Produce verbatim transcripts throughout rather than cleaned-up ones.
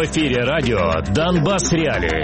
эфире радио «Донбасс Реалии».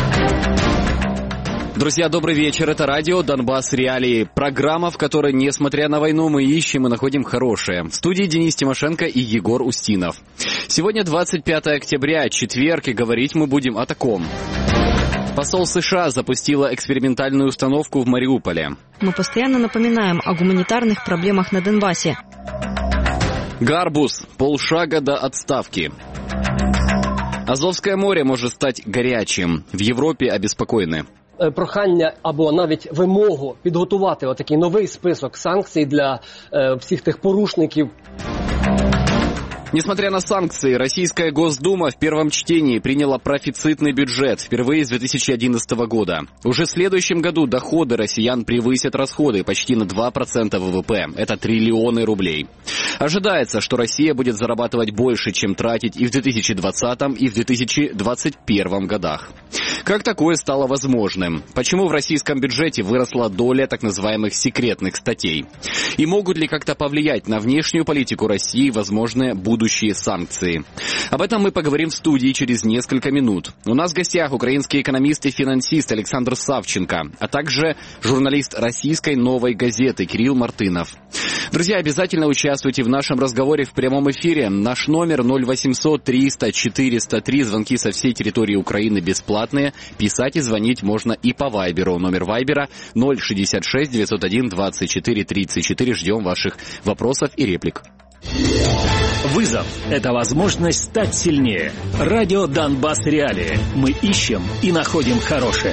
Друзья, добрый вечер. Это радио «Донбасс Реалии». Программа, в которой, несмотря на войну, мы ищем и находим хорошее. В студии Денис Тимошенко и Егор Устинов. Сегодня двадцать пятое октября, четверг, и говорить мы будем о таком. Посол США запустила экспериментальную установку в Мариуполе. Мы постоянно напоминаем о гуманитарных проблемах на Донбассе. Гарбуз. Полшага до отставки. Азовское море может стать горячим. В Європі обеспокоены. Прохання або навіть вимогу підготувати отакий новий список санкцій для е, всіх тих порушників. Несмотря на санкции, Российская Госдума в первом чтении приняла профицитный бюджет впервые с две тысячи одиннадцатого года. Уже в следующем году доходы россиян превысят расходы почти на два процента ВВП. Это триллионы рублей. Ожидается, что Россия будет зарабатывать больше, чем тратить и в две тысячи двадцатом, и в две тысячи двадцать первом годах. Как такое стало возможным? Почему в российском бюджете выросла доля так называемых секретных статей? И могут ли как-то повлиять на внешнюю политику России возможные будущие санкции? Об этом мы поговорим в студии через несколько минут. У нас в гостях украинский экономист и финансист Александр Савченко, а также журналист российской «Новой газеты» Кирилл Мартынов. Друзья, обязательно участвуйте в нашем разговоре в прямом эфире. Наш номер ноль восемьсот триста четыреста три. Звонки со всей территории Украины бесплатные. Писать и звонить можно и по Вайберу. Номер Вайбера ноль шестьдесят шесть девятьсот один двадцать четыре тридцать четыре. Ждем ваших вопросов и реплик. Вызов – это возможность стать сильнее. Радио «Донбасс Реалии». Мы ищем и находим хорошее.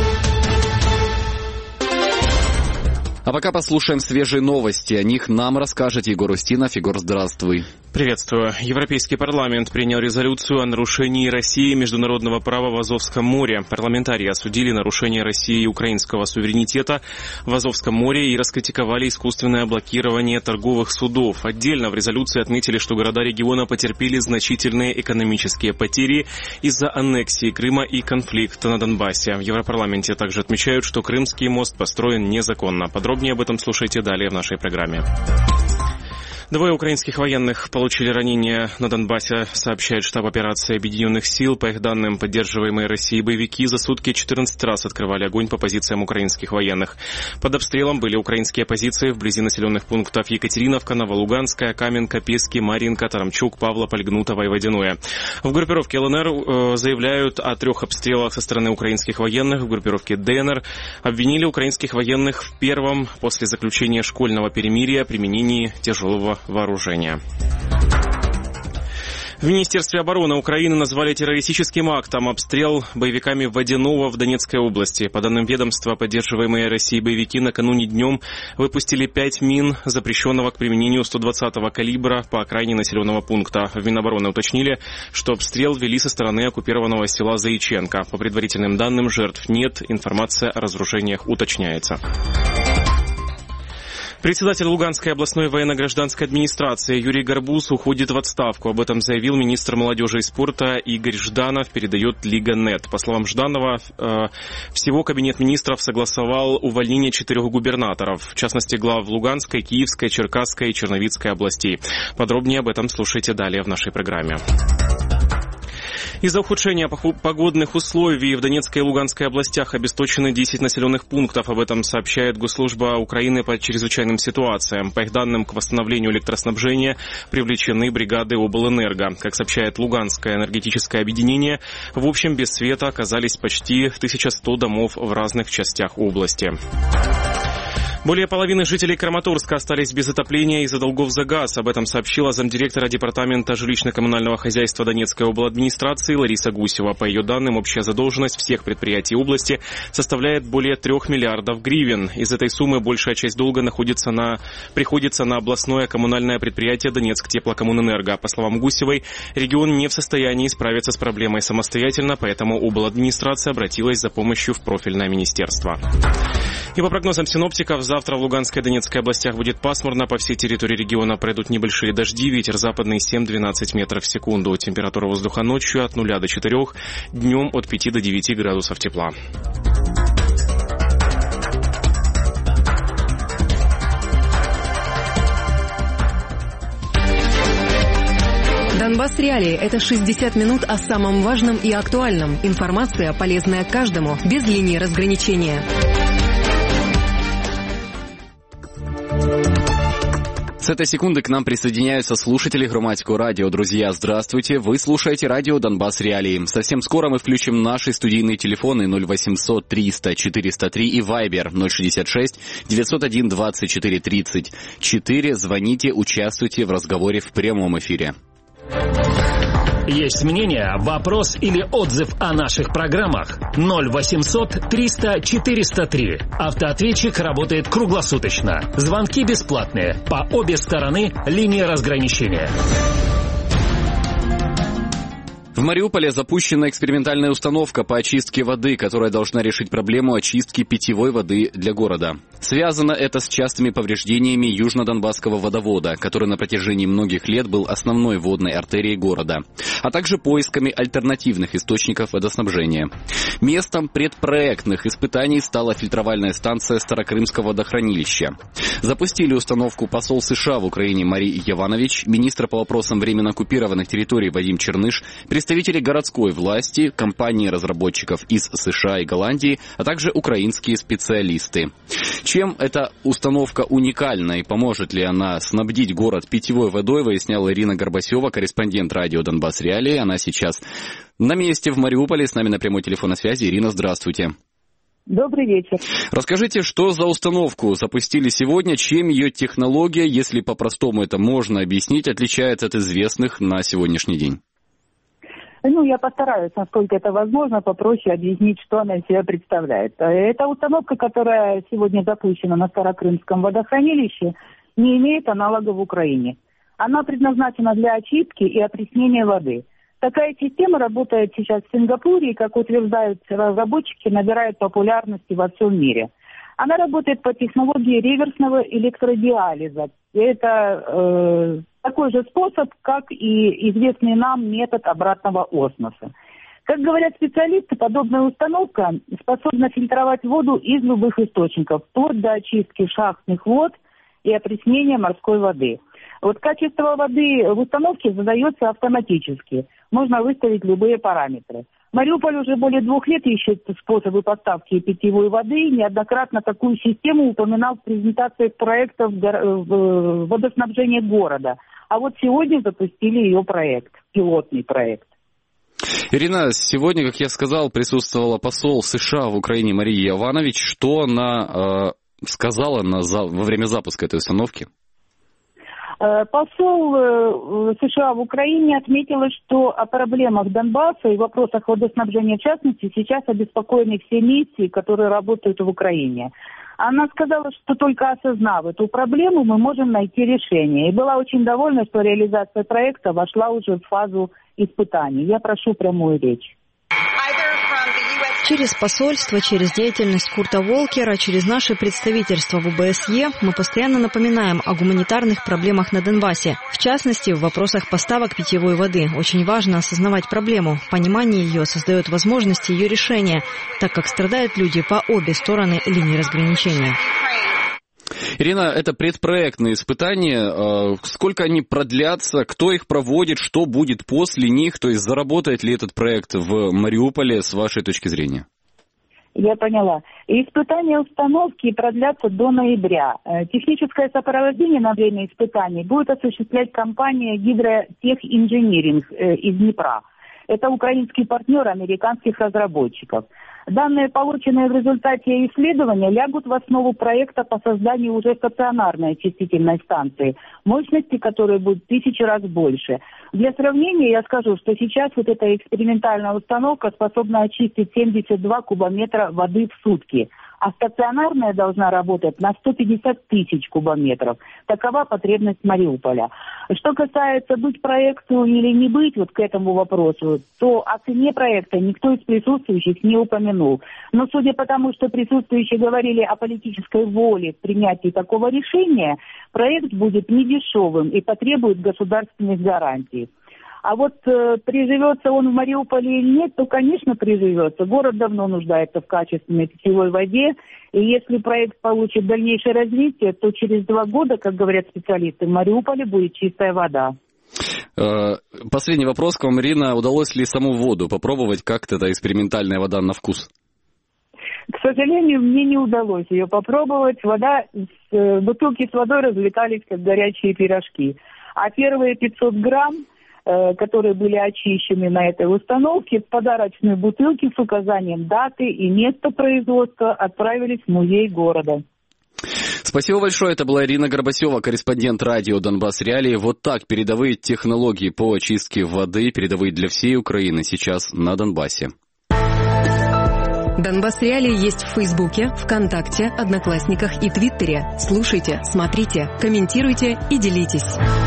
А пока послушаем свежие новости. О них нам расскажет Егор Устинов. Егор, здравствуй. Приветствую. Европейский парламент принял резолюцию о нарушении России международного права в Азовском море. Парламентарии осудили нарушение России и украинского суверенитета в Азовском море и раскритиковали искусственное блокирование торговых судов. Отдельно в резолюции отметили, что города региона потерпели значительные экономические потери из-за аннексии Крыма и конфликта на Донбассе. В Европарламенте также отмечают, что Крымский мост построен незаконно. Подробнее об этом слушайте далее в нашей программе. Двое украинских военных получили ранения на Донбассе, сообщает штаб операции Объединенных сил. По их данным, поддерживаемые Россией боевики за сутки четырнадцать раз открывали огонь по позициям украинских военных. Под обстрелом были украинские позиции вблизи населенных пунктов Екатериновка, Новолуганская, Каменка, Пески, Марьинка, Тарамчук, Павлополь, Гнутово и Водяное. В группировке ЛНР э, заявляют о трех обстрелах со стороны украинских военных. В группировке ДНР обвинили украинских военных в первом после заключения школьного перемирия применении тяжелого вооружения. В Министерстве обороны Украины назвали террористическим актом обстрел боевиками Водяного в Донецкой области. По данным ведомства, поддерживаемые Россией боевики накануне днем выпустили пять мин запрещенного к применению сто двадцатого калибра по окраине населенного пункта. В Минобороны уточнили, что обстрел вели со стороны оккупированного села Заиченко. По предварительным данным, жертв нет, информация о разрушениях уточняется. Председатель Луганской областной военно-гражданской администрации Юрий Гарбуз уходит в отставку. Об этом заявил министр молодежи и спорта Игорь Жданов, передает Лига.нет. По словам Жданова, всего Кабинет министров согласовал увольнение четырех губернаторов, в частности глав Луганской, Киевской, Черкасской и Черновицкой областей. Подробнее об этом слушайте далее в нашей программе. Из-за ухудшения погодных условий в Донецкой и Луганской областях обесточены десять населенных пунктов. Об этом сообщает Госслужба Украины по чрезвычайным ситуациям. По их данным, к восстановлению электроснабжения привлечены бригады облэнерго. Как сообщает Луганское энергетическое объединение, в общем без света оказались почти тысяча сто домов в разных частях области. Более половины жителей Краматорска остались без отопления из-за долгов за газ. Об этом сообщила замдиректора Департамента жилищно-коммунального хозяйства Донецкой обладминистрации Лариса Гусева. По ее данным, общая задолженность всех предприятий области составляет более трех миллиардов гривен. Из этой суммы большая часть долга находится на, приходится на областное коммунальное предприятие Донецк-теплокоммунэнерго. По словам Гусевой, регион не в состоянии справиться с проблемой самостоятельно, поэтому обладминистрация обратилась за помощью в профильное министерство. И по прогнозам синоптиков, завтра в Луганской и Донецкой областях будет пасмурно. По всей территории региона пройдут небольшие дожди. Ветер западный семь-двенадцать метров в секунду. Температура воздуха ночью от нуля до четырех. Днем от пяти до девяти градусов тепла. Донбасс Реалии – это шестьдесят минут о самом важном и актуальном. Информация, полезная каждому, без линии разграничения. С этой секунды к нам присоединяются слушатели Громадского радио. Друзья, здравствуйте. Вы слушаете радио Донбасс Реалии. Совсем скоро мы включим наши студийные телефоны ноль восемьсот триста четыреста три и Вайбер ноль шестьдесят шесть девятьсот один двадцать четыре тридцать четыре. Звоните, участвуйте в разговоре в прямом эфире. Есть мнение, вопрос или отзыв о наших программах? ноль восемьсот триста четыреста три. Автоответчик работает круглосуточно. Звонки бесплатные. По обе стороны линии разграничения. В Мариуполе запущена экспериментальная установка по очистке воды, которая должна решить проблему очистки питьевой воды для города. Связано это с частыми повреждениями Южно-Донбасского водовода, который на протяжении многих лет был основной водной артерией города, а также поисками альтернативных источников водоснабжения. Местом предпроектных испытаний стала фильтровальная станция Старокрымского водохранилища. Запустили установку посол США в Украине Марий Яванович, министр по вопросам временно оккупированных территорий Вадим Черныш, представители городской власти, компании разработчиков из США и Голландии, а также украинские специалисты. Чем эта установка уникальна и поможет ли она снабдить город питьевой водой, выясняла Ирина Горбасева, корреспондент радио Донбасс Реалии. Она сейчас на месте в Мариуполе, с нами на прямой телефонной связи. Ирина, здравствуйте. Добрый вечер. Расскажите, что за установку запустили сегодня, чем ее технология, если по-простому это можно объяснить, отличается от известных на сегодняшний день? Ну, я постараюсь, насколько это возможно, попроще объяснить, что она из себя представляет. Эта установка, которая сегодня запущена на Старокрымском водохранилище, не имеет аналога в Украине. Она предназначена для очистки и опреснения воды. Такая система работает сейчас в Сингапуре и, как утверждают разработчики, набирает популярности во всем мире. Она работает по технологии реверсного электродиализа. Это э, такой же способ, как и известный нам метод обратного осмоса. Как говорят специалисты, подобная установка способна фильтровать воду из любых источников, вплоть до очистки шахтных вод и опреснения морской воды. Вот качество воды в установке задается автоматически. Можно выставить любые параметры. Мариуполь уже более двух лет ищет способы поставки питьевой воды. Неоднократно такую систему упоминал в презентациях проектов водоснабжения города. А вот сегодня запустили ее проект, пилотный проект. Ирина, сегодня, как я сказал, присутствовала посол США в Украине Мария Яванович. Что она э, сказала на, во время запуска этой установки? Посол США в Украине отметила, что о проблемах Донбасса и вопросах водоснабжения в частности сейчас обеспокоены все миссии, которые работают в Украине. Она сказала, что только осознав эту проблему, мы можем найти решение. И была очень довольна, что реализация проекта вошла уже в фазу испытаний. Я прошу прямую речь. Через посольство, через деятельность Курта Волкера, через наше представительство в ОБСЕ мы постоянно напоминаем о гуманитарных проблемах на Донбассе. В частности, в вопросах поставок питьевой воды. Очень важно осознавать проблему. Понимание ее создает возможности ее решения, так как страдают люди по обе стороны линии разграничения. Ирина, это предпроектные испытания. Сколько они продлятся, кто их проводит, что будет после них? То есть заработает ли этот проект в Мариуполе с вашей точки зрения? Я поняла. Испытания установки продлятся до ноября. Техническое сопровождение на время испытаний будет осуществлять компания «Гидротехинжиниринг» из Днепра. Это украинский партнер американских разработчиков. Данные, полученные в результате исследования, лягут в основу проекта по созданию уже стационарной очистительной станции, мощности которой будет в тысячу раз больше. Для сравнения я скажу, что сейчас вот эта экспериментальная установка способна очистить семьдесят два кубометра воды в сутки, а стационарная должна работать на сто пятьдесят тысяч кубометров. Такова потребность Мариуполя. Что касается быть проекту или не быть вот к этому вопросу, то о цене проекта никто из присутствующих не упомянул. Но судя по тому, что присутствующие говорили о политической воле в принятии такого решения, проект будет недешевым и потребует государственных гарантий. А вот э, приживется он в Мариуполе или нет, то, конечно, приживется. Город давно нуждается в качественной питьевой воде. И если проект получит дальнейшее развитие, то через два года, как говорят специалисты, в Мариуполе будет чистая вода. Последний вопрос к вам, Ирина. Удалось ли саму воду попробовать? Как-то это экспериментальная вода на вкус? К сожалению, мне не удалось ее попробовать. Вода, бутылки с водой разлетались, как горячие пирожки. А первые пятьсот грамм, которые были очищены на этой установке, в подарочной бутылке с указанием даты и места производства отправились в музей города. Спасибо большое. Это была Ирина Горбасева, корреспондент радио «Донбасс Реалии». Вот так передовые технологии по очистке воды, передовые для всей Украины сейчас на Донбассе. «Донбасс Реалии» есть в Фейсбуке, ВКонтакте, Одноклассниках и Твиттере. Слушайте, смотрите, комментируйте и делитесь.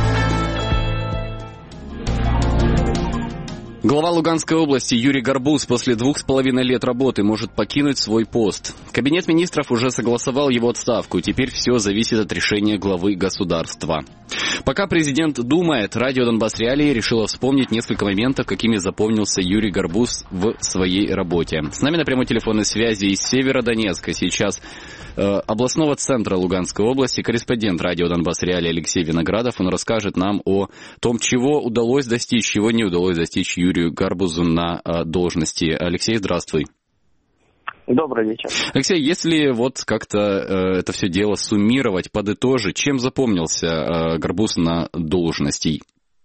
Глава Луганской области Юрий Гарбуз после двух с половиной лет работы может покинуть свой пост. Кабинет министров уже согласовал его отставку. Теперь все зависит от решения главы государства. Пока президент думает, радио «Донбасс Реалии» решило вспомнить несколько моментов, какими запомнился Юрий Гарбуз в своей работе. С нами на прямой телефонной связи из Северодонецка сейчас э, областного центра Луганской области корреспондент радио «Донбасс Реалии» Алексей Виноградов. Он расскажет нам о том, чего удалось достичь, чего не удалось достичь Юрию Гарбузу на э, должности. Алексей, здравствуй. Добрый вечер. Алексей, если вот как-то э, это все дело суммировать, подытожить, чем запомнился э, Гарбуз на должности?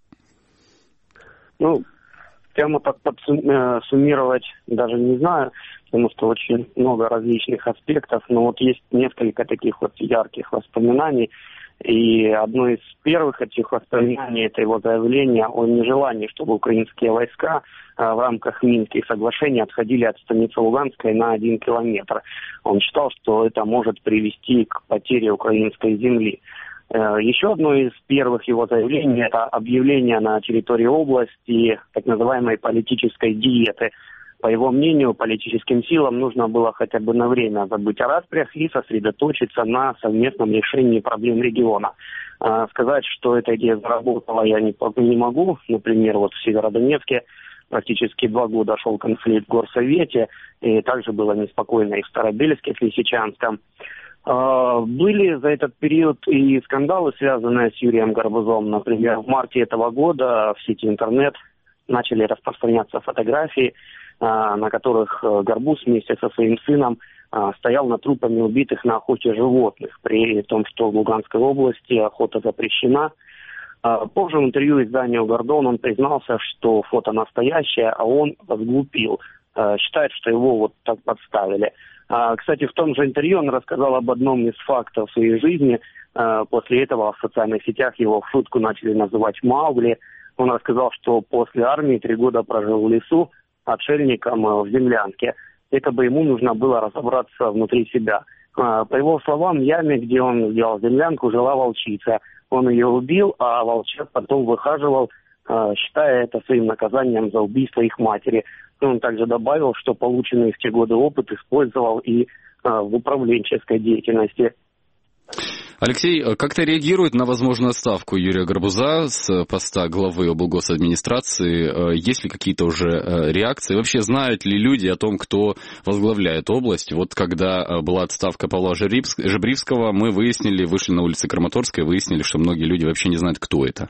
Ну, прямо так подсуммировать даже не знаю, потому что очень много различных аспектов, но вот есть несколько таких вот ярких воспоминаний. И одно из первых этих воспоминаний – это его заявление о нежелании, чтобы украинские войска в рамках Минских соглашений отходили от станицы Луганской на один километр. Он считал, что это может привести к потере украинской земли. Еще одно из первых его заявлений – это объявление на территории области так называемой политической диеты. По его мнению, политическим силам нужно было хотя бы на время забыть о распрях и сосредоточиться на совместном решении проблем региона. А, сказать, что эта идея заработала, я не, не могу. Например, вот в Северодонецке практически два года шел конфликт в горсовете, и также было неспокойно и в Старобельске, в Лисичанском. А, были за этот период и скандалы, связанные с Юрием Гарбузом. Например, в марте этого года в сети интернет начали распространяться фотографии, на которых Гарбуз вместе со своим сыном стоял над трупами убитых на охоте животных, при том, что в Луганской области охота запрещена. Позже в интервью изданию «Гордон» он признался, что фото настоящее, а он разглупил. Считает, что его вот так подставили. Кстати, в том же интервью он рассказал об одном из фактов своей жизни. После этого в социальных сетях его в шутку начали называть Маугли. Он рассказал, что после армии три года прожил в лесу отшельником в землянке. Якобы ему нужно было разобраться внутри себя. По его словам, в яме, где он сделал землянку, жила волчица. Он ее убил, а волчат потом выхаживал, считая это своим наказанием за убийство их матери. Он также добавил, что полученный в те годы опыт использовал и в управленческой деятельности. Алексей, как-то реагирует на возможную отставку Юрия Гарбуза с поста главы облгосадминистрации? Есть ли какие-то уже реакции? Вообще знают ли люди о том, кто возглавляет область? Вот когда была отставка Павла Жебривского, мы выяснили, вышли на улицы Краматорской, выяснили, что многие люди вообще не знают, кто это.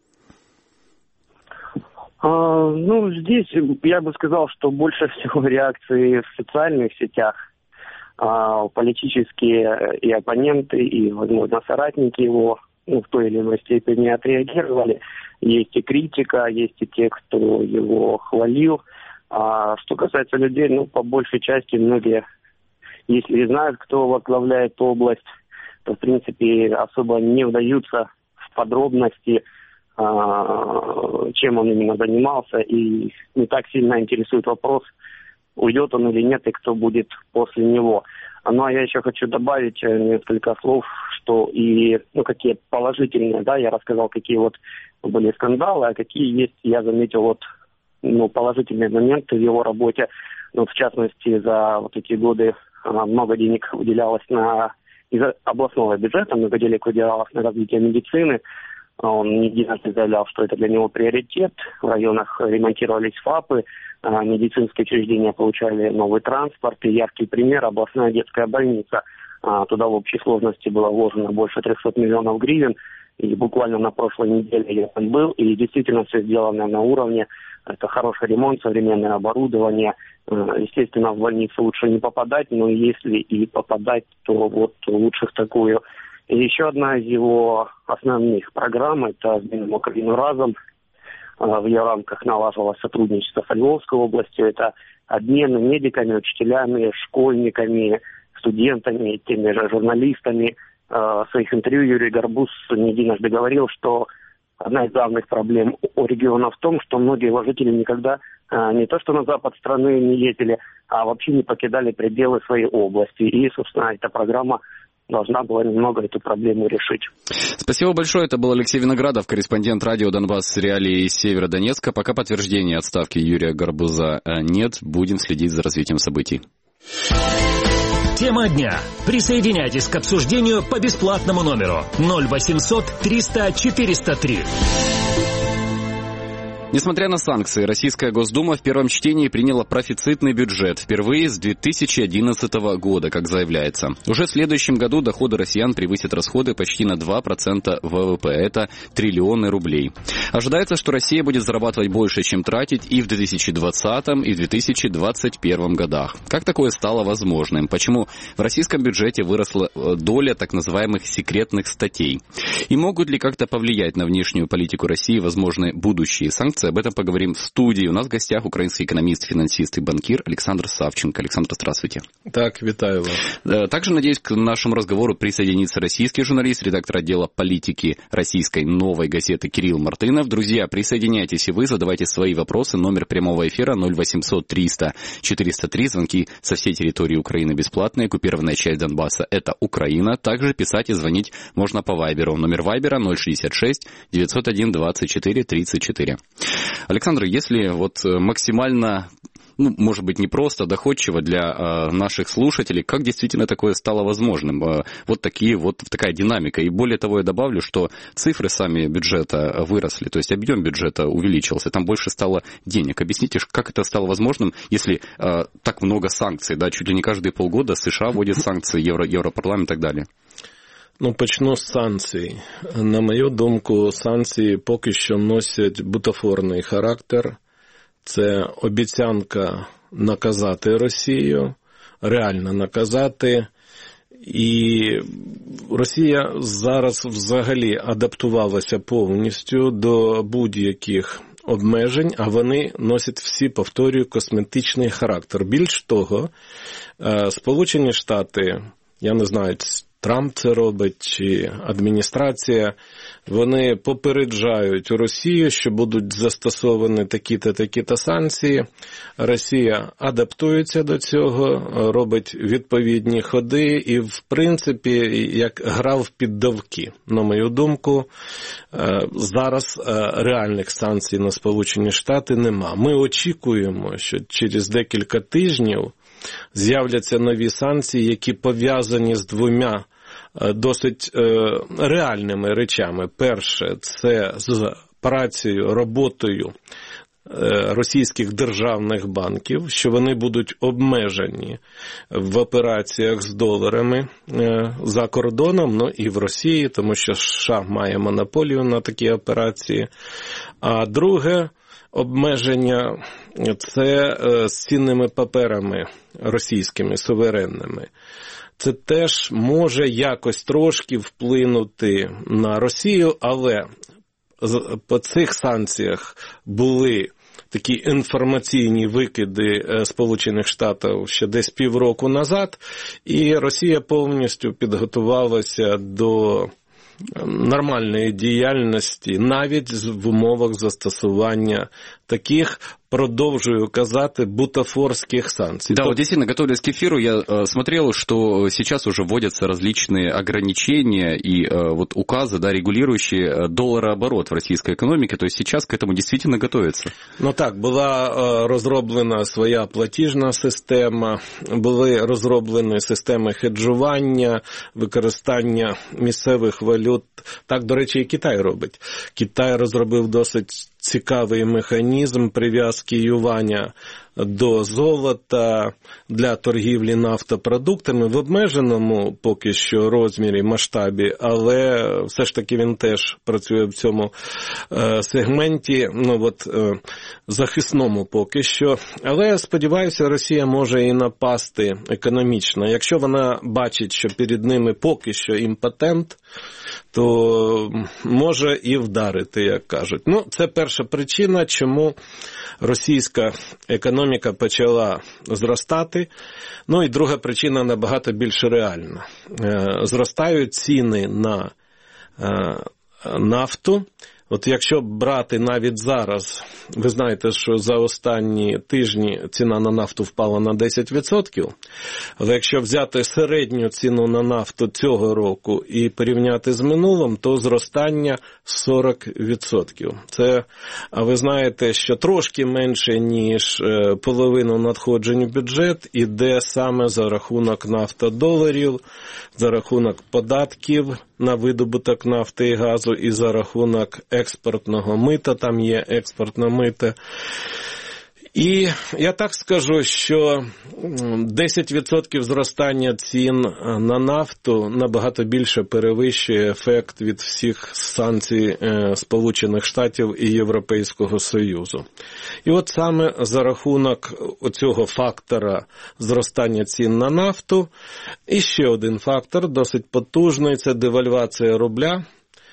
А, ну, здесь я бы сказал, что больше всего реакции в социальных сетях. А, политические и оппоненты, и, возможно, соратники его ну, в той или иной степени отреагировали. Есть и критика, есть и те, кто его хвалил. А что касается людей, ну, по большей части многие, если и знают, кто возглавляет область, то, в принципе, особо не вдаются в подробности, а, чем он именно занимался, и не так сильно интересует вопрос, уйдет он или нет, и кто будет после него. Ну, а я еще хочу добавить несколько слов, что и, ну, какие положительные, да, я рассказал, какие вот были скандалы, а какие есть, я заметил, вот, ну, положительные моменты в его работе. Ну, в частности, за вот эти годы много денег выделялось на, из областного бюджета, много денег выделялось на развитие медицины. Он не единожды заявлял, что это для него приоритет. В районах ремонтировались ФАПы, медицинские учреждения получали новый транспорт. И яркий пример – областная детская больница. Туда в общей сложности было вложено больше трехсот миллионов гривен. и буквально на прошлой неделе я там был, и действительно все сделано на уровне. Это хороший ремонт, современное оборудование. Естественно, в больницу лучше не попадать, но если и попадать, то вот лучше в такую. И еще одна из его основных программ – это «Сдвинем Украину разом». В ее рамках налаживалось сотрудничество с Львовской областью. Это обмен медиками, учителями, школьниками, студентами, теми же журналистами. В своих интервью Юрий Горбуз не единожды говорил, что одна из главных проблем у региона в том, что многие его жители никогда не то что на запад страны не ездили, а вообще не покидали пределы своей области. И, собственно, эта программа должна была немного эту проблему решить. Спасибо большое. Это был Алексей Виноградов, корреспондент радио «Донбасс. Реалии» из Северодонецка. Пока подтверждения отставки Юрия Горбуза нет. Будем следить за развитием событий. Тема дня. Присоединяйтесь к обсуждению по бесплатному номеру ноль восемьсот триста четыреста три. Несмотря на санкции, Российская Госдума в первом чтении приняла профицитный бюджет впервые с две тысячи одиннадцатого года, как заявляется. Уже в следующем году доходы россиян превысят расходы почти на два процента ВВП. Это триллионы рублей. Ожидается, что Россия будет зарабатывать больше, чем тратить и в две тысячи двадцатом, и в две тысячи двадцать первом годах. Как такое стало возможным? Почему в российском бюджете выросла доля так называемых секретных статей? И могут ли как-то повлиять на внешнюю политику России возможные будущие санкции? Об этом поговорим в студии. У нас в гостях украинский экономист, финансист и банкир Александр Савченко. Александр, здравствуйте. Так, витаю вас. Также, надеюсь, к нашему разговору присоединится российский журналист, редактор отдела политики российской «Новой газеты» Кирилл Мартынов. Друзья, присоединяйтесь и вы, задавайте свои вопросы. Номер прямого эфира ноль восемьсот триста четыреста три. Звонки со всей территории Украины бесплатные. Оккупированная часть Донбасса – это Украина. Также писать и звонить можно по Вайберу. Номер Вайбера ноль шестьдесят шесть девятьсот один двадцать четыре тридцать четыре. Александр, если вот максимально, ну, может быть, не просто, доходчиво для э, наших слушателей, как действительно такое стало возможным? Э, вот такие вот такая динамика. И более того, я добавлю, что цифры сами бюджета выросли, то есть объем бюджета увеличился, там больше стало денег. Объясните, как это стало возможным, если э, так много санкций, да, чуть ли не каждые полгода США вводят санкции, Евро, Европарламент и так далее. Ну, почну з санкцій. На мою думку, санкції поки що носять бутафорний характер. Це обіцянка наказати Росію, реально наказати. І Росія зараз взагалі адаптувалася повністю до будь-яких обмежень, а вони носять всі, повторюю, косметичний характер. Більш того, Сполучені Штати, я не знаю, Трамп це робить, чи адміністрація, вони попереджають Росію, що будуть застосовані такі-то, такі-то санкції. Росія адаптується до цього, робить відповідні ходи і, в принципі, як гра в піддавки. На мою думку, зараз реальних санкцій на Сполучені Штати нема. Ми очікуємо, що через декілька тижнів з'являться нові санкції, які пов'язані з двома досить реальними речами. Перше, це з працею, роботою російських державних банків, що вони будуть обмежені в операціях з доларами за кордоном, ну і в Росії, тому що США має монополію на такі операції. А друге обмеження – це з цінними паперами російськими, суверенними. Це теж може якось трошки вплинути на Росію, але по цих санкціях були такі інформаційні викиди Сполучених Штатів ще десь півроку назад, і Росія повністю підготувалася до нормальної діяльності, навіть в умовах застосування таких, продолжаю казать, бутафорских санкций. Да, вот действительно, готовясь к эфиру, я э, смотрел, что сейчас уже вводятся различные ограничения и э, вот указы, да, регулирующие долларооборот в российской экономике, то есть сейчас к этому действительно готовятся. Ну так, була э, розроблена своя платіжна система, були розроблені системи хеджування, використання місцевих валют. Так, до речі, і Китай робить. Китай розробив досить цікавий механізм прив'язки юаня до золота, для торгівлі нафтопродуктами в обмеженому поки що розмірі, масштабі, але все ж таки він теж працює в цьому сегменті, ну от захисному поки що. Але я сподіваюся, Росія може і напасти економічно. Якщо вона бачить, що перед ними поки що імпотент, то може і вдарити, як кажуть. Ну, це перша причина, чому російська економіка почала зростати. Ну і друга причина набагато більш реальна. Зростають ціни на нафту. От якщо брати навіть зараз, ви знаєте, що за останні тижні ціна на нафту впала на десять відсотків, але якщо взяти середню ціну на нафту цього року і порівняти з минулим, то зростання сорок відсотків. Це, а ви знаєте, що трошки менше, ніж половину надходжень у бюджет іде саме за рахунок нафтодоларів, за рахунок податків на видобуток нафти і газу і за рахунок експортного мита, там є експортне мито. І я так скажу, що десять відсотків зростання цін на нафту набагато більше перевищує ефект від всіх санкцій Сполучених Штатів і Європейського Союзу. І от саме за рахунок цього фактора зростання цін на нафту, і ще один фактор досить потужний – це девальвація рубля.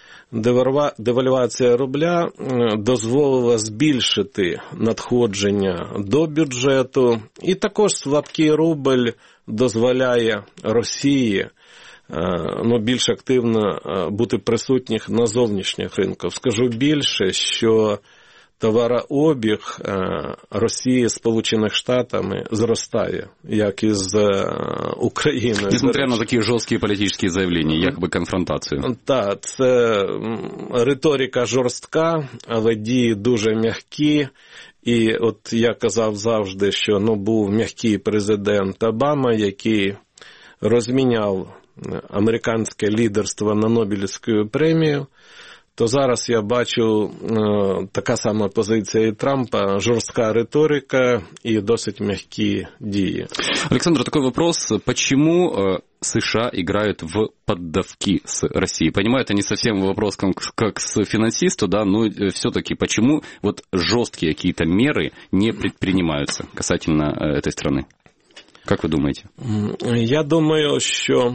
Девальвація рубля дозволила збільшити надходження до бюджету, і також слабкий рубль дозволяє Росії ну, більш активно бути присутніх на зовнішніх ринках. Скажу більше, що товарообіг Росії з Сполучених Штатами зростає, як і з Україною. Несмотря на такі жорсткі політичні заявлення, якби конфронтацію. Так, це риторика жорстка, але дії дуже м'які. І от я казав завжди, що ну, був м'який президент Обама, який розміняв американське лідерство на Нобелівську премію, то зараз я бачу э, така сама позиція і Трампа, жорстка риторика и досить мягкие дії. Александр, такой вопрос. Почему э, США играют в поддавки с Россией? Понимаю, это не совсем вопрос как, как с финансисту, да, но все-таки почему вот жесткие какие-то меры не предпринимаются касательно э, этой страны? Как вы думаете? Я думаю, що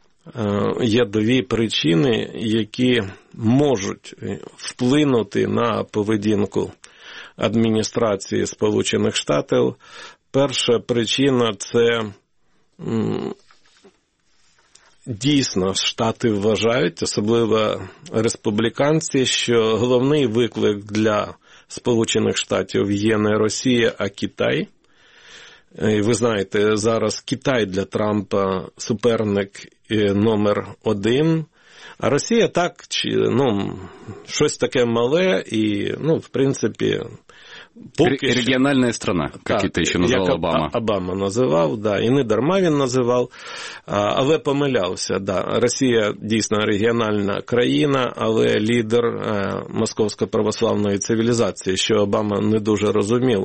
є дві причини, які можуть вплинути на поведінку адміністрації Сполучених Штатів. Перша причина – це дійсно Штати вважають, особливо республіканці, що головний виклик для Сполучених Штатів є не Росія, а Китай. І ви знаєте, зараз Китай для Трампа суперник номер один, а Росія так, ну, щось таке мале і, ну, в принципі, поки регіональна страна, як це ще називав як Обама. Обама називав, да, і не дарма він називав, але помилявся, да. Росія дійсно регіональна країна, але лідер московської православної цивілізації, що Обама не дуже розумів.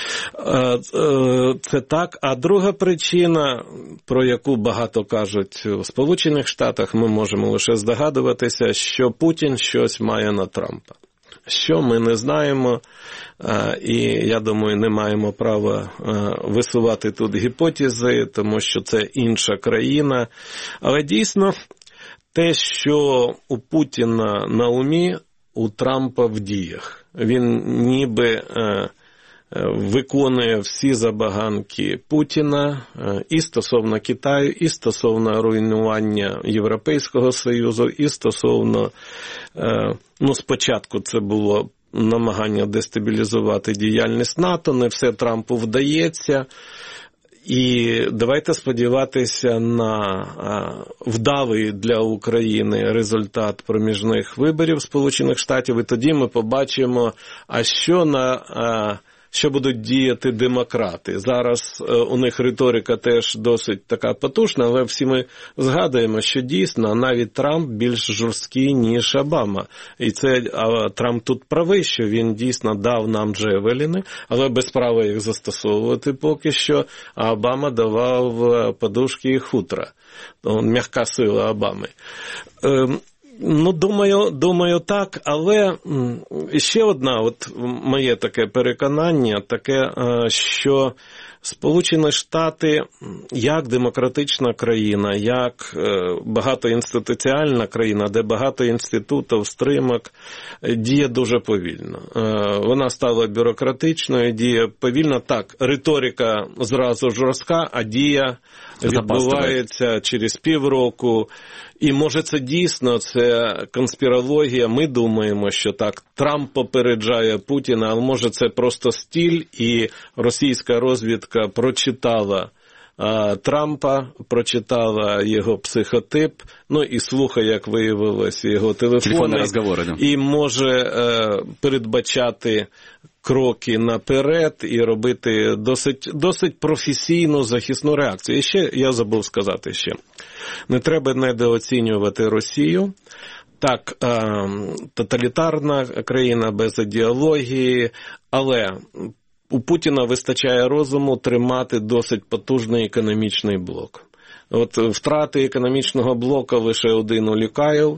Це так. А друга причина, про яку багато кажуть в Сполучених Штатах, ми можемо лише здогадуватися, що Путін щось має на Трампа. Що ми не знаємо, і, я думаю, не маємо права висувати тут гіпотези, тому що це інша країна. Але дійсно, те, що у Путіна на умі, у Трампа в діях. Він ніби виконує всі забаганки Путіна і стосовно Китаю, і стосовно руйнування Європейського Союзу, і стосовно, ну, спочатку це було намагання дестабілізувати діяльність НАТО, не все Трампу вдається. І давайте сподіватися на вдалий для України результат проміжних виборів Сполучених Штатів, і тоді ми побачимо, а що на що будуть діяти демократи. Зараз у них риторика теж досить така потужна, але всі ми згадуємо, що дійсно навіть Трамп більш жорсткий, ніж Обама. І це а Трамп тут правий, що він дійсно дав нам джевеліни, але без права їх застосовувати поки що, а Обама давав подушки і хутра. М'яка сила Обами. Ну, думаю, думаю так, але ще одна, от моє таке переконання, таке, що Сполучені Штати, як демократична країна, як багатоінституціальна країна, де багато інститутів, стримок, діє дуже повільно. Вона стала бюрократичною, діє повільно. Так, риторика зразу жорстка, а дія відбувається через півроку. І може це дійсно, це конспірологія, ми думаємо, що так, Трамп попереджає Путіна, але може це просто стіль, і російська розвідка прочитала а, Трампа, прочитала його психотип, ну і слухає, як виявилось, його телефони, розговори, да. І може е, передбачати кроки наперед і робити досить, досить професійну захисну реакцію. І ще, я забув сказати ще, не треба недооцінювати Росію. Так, тоталітарна країна без ідеології, але у Путіна вистачає розуму тримати досить потужний економічний блок. От втрати економічного блока лише один у Лікаєв,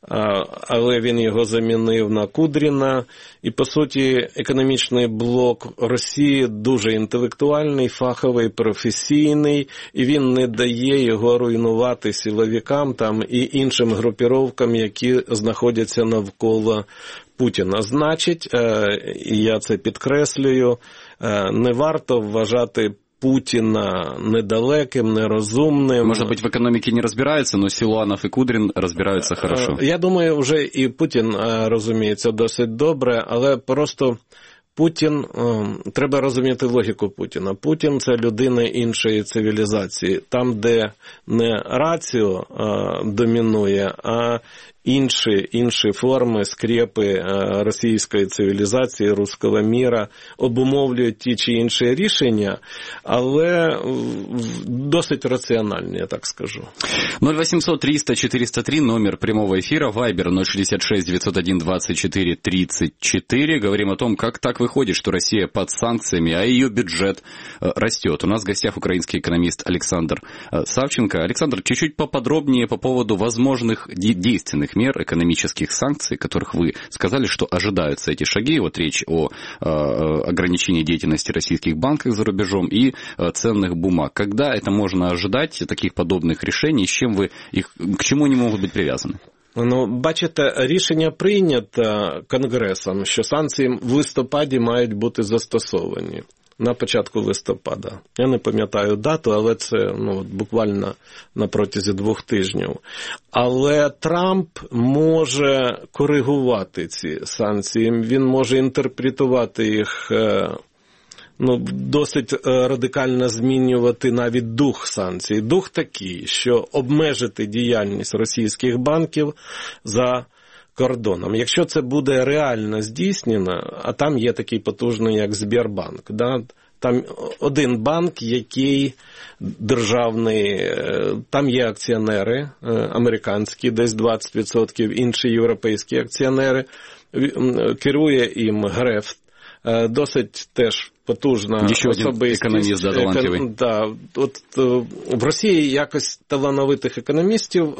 але він його замінив на Кудріна. І, по суті, економічний блок Росії дуже інтелектуальний, фаховий, професійний, і він не дає його руйнувати силовикам там, і іншим групіровкам, які знаходяться навколо Путіна. Значить, і я це підкреслюю, не варто вважати Путина недалеким, нерозумним. Может быть, в экономике не разбирается, но Силуанов и Кудрин разбираются хорошо. Я думаю, вже і Путін розуміється досить добре, але просто Путін, треба розуміти логіку Путіна. Путін – це людина іншої цивілізації. Там, де не раціо домінує, а інші, інші форми, скрепи російської цивілізації, руського міра обумовлюють ті чи інші рішення, але досить раціональні, я так скажу. ноль восемьсот триста четыреста три, номер прямого эфира, Вайбер ноль шестьдесят шесть девятьсот один двадцать четыре тридцать четыре. Говорим о том, как так выходит, что Россия под санкциями, а ее бюджет растет. У нас в гостях украинский экономист Александр Савченко. Александр, чуть-чуть поподробнее по поводу возможных действенных мер экономических санкций, которых вы сказали, что ожидаются эти шаги. Вот речь о э, ограничении деятельности российских банков за рубежом и э, ценных бумаг. Когда это можно ожидать, таких подобных решений, с чем вы их, к чему они могут быть привязаны? Ну, бачите, рішення прийнято Конгресом, що санкції в листопаді мають бути застосовані. На початку листопада. Я не пам'ятаю дату, але це ну, буквально на протязі двох тижнів. Але Трамп може коригувати ці санкції, він може інтерпретувати їх, ну, досить радикально змінювати навіть дух санкцій. Дух такий, що обмежити діяльність російських банків за кордоном. Якщо це буде реально здійснено, а там є такий потужний, як Сбербанк, да? Там один банк, який державний, там є акціонери американські, десь двадцять відсотків, інші європейські акціонери, керує їм Греф, досить теж потужна особистість. Економіст, да, талантливий. Да, от в Росії якось талановитих економістів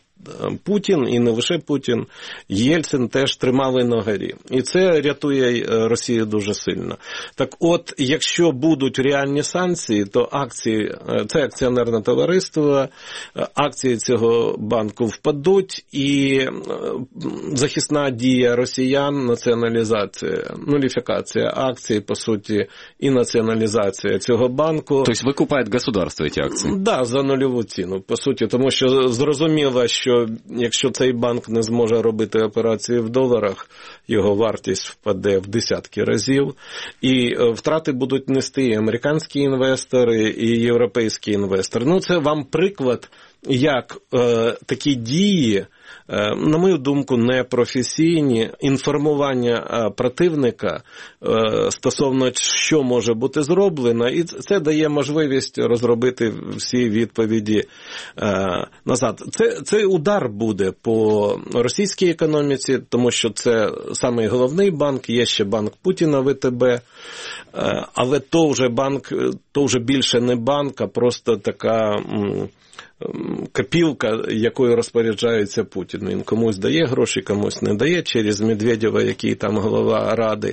Путін, і не лише Путін, Єльцин теж тримали на горі. І це рятує Росію дуже сильно. Так от, якщо будуть реальні санкції, то акції, це акціонерне товариство, акції цього банку впадуть, і захисна дія росіян, націоналізація, нуліфікація акцій, по суті, і націоналізація цього банку. Тобто викупає государство ці акції? Так, да, за нульову ціну, по суті, тому що зрозуміло, що що якщо цей банк не зможе робити операції в доларах, його вартість впаде в десятки разів, і втрати будуть нести і американські інвестори, і європейські інвестори. Ну, це вам приклад, як е, такі дії на мою думку, непрофесійні. Інформування противника стосовно що може бути зроблено, і це дає можливість розробити всі відповіді назад. Це, це удар буде по російській економіці, тому що це самий головний банк, є ще банк Путіна, В Т Б, але то вже банк, то вже більше не банк, а просто така копілка, якою розпоряджається Путін. Він комусь дає гроші, комусь не дає, через Медведєва, який там голова Ради.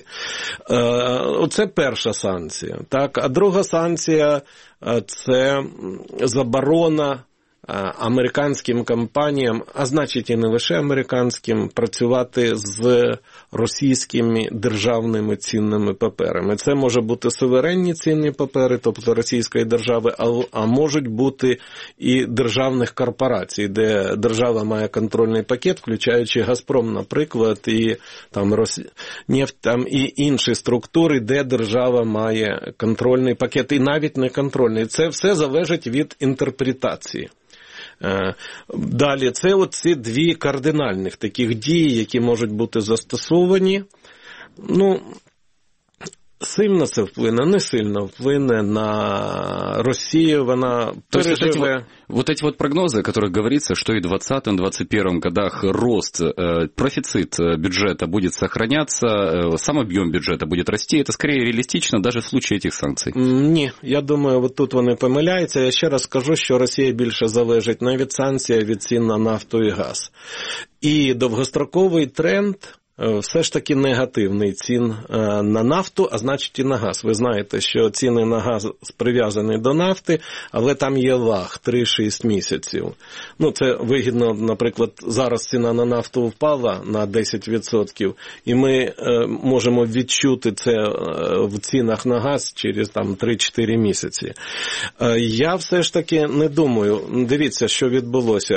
Оце перша санкція. Так? А друга санкція – це заборона американським компаніям, а значить і не лише американським, працювати з російськими державними цінними паперами. Це може бути суверенні цінні папери, тобто російської держави, а можуть бути і державних корпорацій, де держава має контрольний пакет, включаючи Газпром, наприклад, і там Роснефть, там і інші структури, де держава має контрольний пакет, і навіть не контрольний. Це все залежить від інтерпретації. Далі, це оці дві кардинальних таких дії, які можуть бути застосовані. Ну, сильно це вплине, не сильно вплине на Росію, вона переживе. Вот эти вот прогнозы, о которых говорится, что и в двадцатом — двадцать первом годах рост, э, профицит бюджета будет сохраняться, э, сам объем бюджета будет расти, это скорее реалистично даже в случае этих санкций? Ні, я думаю, от тут вони помиляються. Я ще раз скажу, що Росія більше залежить не від санкцій, а від цін на нафту і газ. І довгостроковий тренд все ж таки негативний цін на нафту, а значить і на газ. Ви знаєте, що ціни на газ прив'язані до нафти, але там є лаг три-шість місяців. Ну, це вигідно, наприклад, зараз ціна на нафту впала на десять відсотків, і ми можемо відчути це в цінах на газ через там три-чотири місяці. Я все ж таки не думаю, дивіться, що відбулося.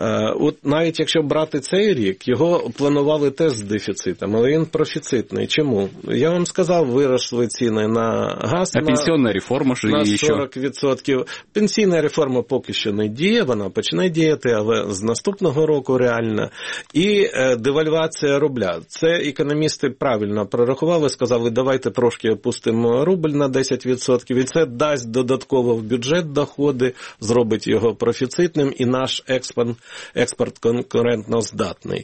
От навіть якщо брати цей рік, його планували теж з дефіцитом, але він профіцитний. Чому? Я вам сказав, виросли ціни на газ а на, пенсійна реформа ж на сорок відсотків. Пенсійна реформа поки що не діє, вона почне діяти, але з наступного року реально. І е, девальвація рубля. Це економісти правильно прорахували, сказали, давайте трошки опустимо рубль на десять відсотків, і це дасть додатково в бюджет доходи, зробить його профіцитним, і наш експорт, експорт конкурентно здатний.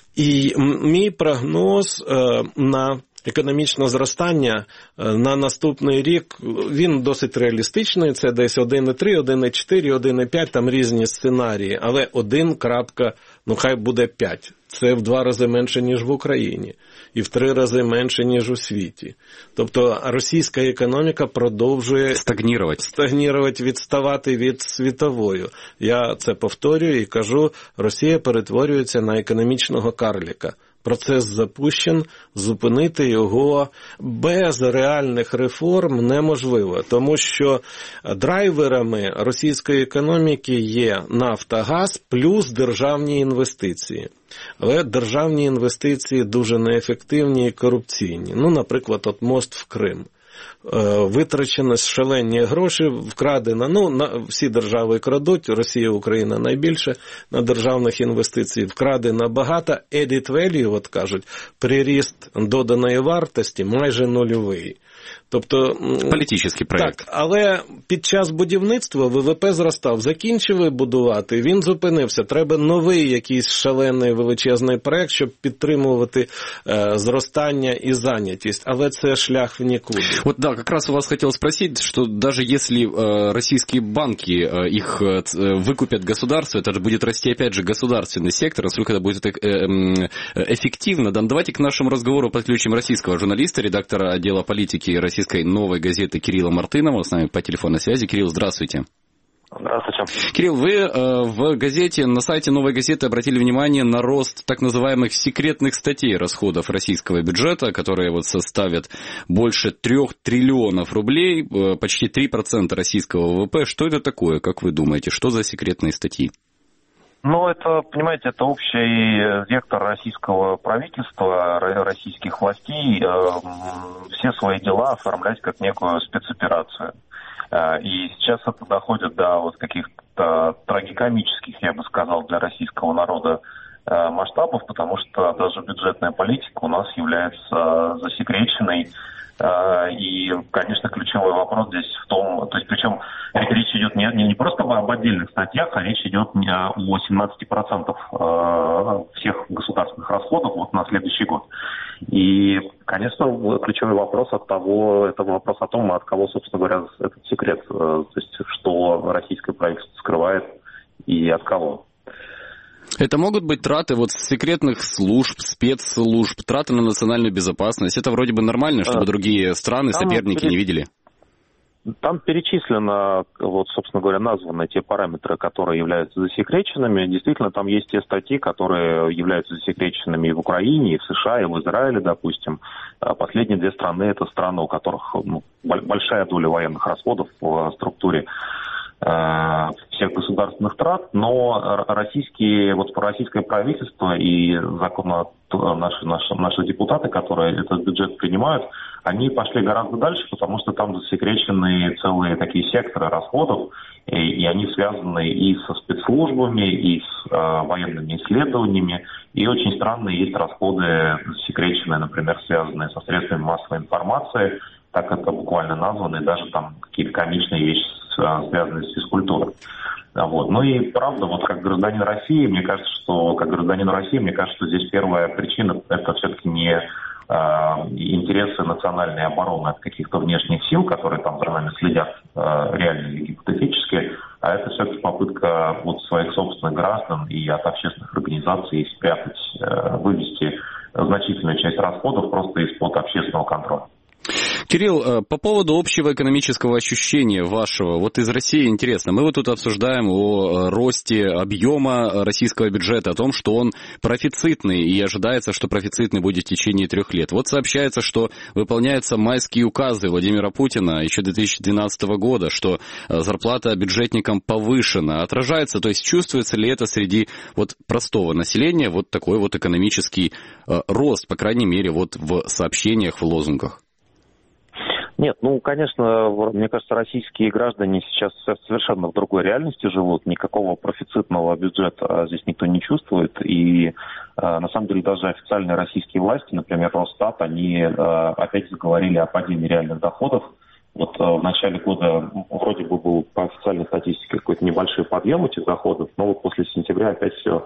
І мій прогноз е, на економічне зростання на наступний рік, він досить реалістичний, це десь один і три, один і чотири, один і п'ять, там різні сценарії, але один крапка, ну хай буде п'ять. Це в два рази менше, ніж в Україні, і в три рази менше, ніж у світі. Тобто російська економіка продовжує стагнірувати, стагнірувати, відставати від світової. Я це повторюю і кажу, Росія перетворюється на економічного карлика. Процес запущен, зупинити його без реальних реформ неможливо, тому що драйверами російської економіки є нафта, газ плюс державні інвестиції. Але державні інвестиції дуже неефективні і корупційні. Ну, наприклад, от мост в Крим. Витрачено шалені гроші, вкрадено, ну, на, всі держави крадуть, Росія, Україна найбільше на державних інвестицій, вкрадено багато, added value, от кажуть, приріст доданої вартості майже нульовий. Тобто, політичний проєкт. Так, але під час будівництва В В П зростав, закінчили будувати, він зупинився. Треба новий якийсь шалений величезний проєкт, щоб підтримувати е, зростання і зайнятість. Але це шлях в нікуди. Вот да, как раз у вас хотел спросить, что даже если э, российские банки э, их э, выкупят государство, это же будет расти опять же государственный сектор, насколько это будет э, э, эффективно. Да, давайте к нашему разговору подключим российского журналиста, редактора отдела политики российской «Новой газеты» Кирилла Мартынова. С нами по телефонной связи. Кирилл, здравствуйте. Здравствуйте. Кирилл, вы э, в газете, на сайте «Новой газеты» обратили внимание на рост так называемых секретных статей расходов российского бюджета, которые вот составят больше трех триллионов рублей, э, почти три процента российского В В П. Что это такое, как вы думаете? Что за секретные статьи? Ну, это, понимаете, это общий вектор российского правительства, российских властей, все свои дела оформлять как некую спецоперацию. И сейчас это доходит до вот каких-то трагикомических, я бы сказал, для российского народа масштабов, потому что даже бюджетная политика у нас является засекреченной. И, конечно, ключевой вопрос здесь в том, то есть причем речь идет не, не просто об отдельных статьях, а речь идет о семнадцати процентах всех государственных расходов вот на следующий год. И, конечно, ключевой вопрос от того, это вопрос о том, от кого, собственно говоря, этот секрет, то есть что российское правительство скрывает и от кого. Это могут быть траты вот секретных служб, спецслужб, траты на национальную безопасность. Это вроде бы нормально, чтобы другие страны, там соперники пере... не видели? Там перечислено, вот, собственно говоря, названы те параметры, которые являются засекреченными. Действительно, там есть те статьи, которые являются засекреченными и в Украине, и в США, и в Израиле, допустим. Последние две страны – это страны, у которых ну, большая доля военных расходов в структуре всех государственных трат, но российские, вот российское правительство и законно, наши, наши, наши депутаты, которые этот бюджет принимают, они пошли гораздо дальше, потому что там засекречены целые такие секторы расходов, и, и они связаны и со спецслужбами, и с э, военными исследованиями, и очень странные есть расходы засекреченные, например, связанные со средствами массовой информации, так это буквально названы, даже там какие-то комичные вещи, связанные с физкультурой. Вот. Ну и правда, вот как гражданин России, мне кажется, что как гражданин России, мне кажется, что здесь первая причина – это все-таки не э, интересы национальной обороны от каких-то внешних сил, которые там за нами следят э, реально или гипотетически, а это все-таки попытка вот своих собственных граждан и от общественных организаций спрятать, э, вывести значительную часть расходов просто из-под общественного контроля. Кирилл, по поводу общего экономического ощущения вашего, вот из России интересно, мы вот тут обсуждаем о росте объема российского бюджета, о том, что он профицитный, и ожидается, что профицитный будет в течение трех лет. Вот сообщается, что выполняются майские указы Владимира Путина еще две тысячи двенадцатого года, что зарплата бюджетникам повышена. Отражается, то есть чувствуется ли это среди вот простого населения, вот такой вот экономический рост, по крайней мере, вот в сообщениях, в лозунгах? Нет, ну, конечно, мне кажется, российские граждане сейчас совершенно в другой реальности живут. Никакого профицитного бюджета здесь никто не чувствует. И, на самом деле, даже официальные российские власти, например, Росстат, они опять заговорили о падении реальных доходов. Вот в начале года вроде бы был по официальной статистике какой-то небольшой подъем этих доходов, но вот после сентября опять все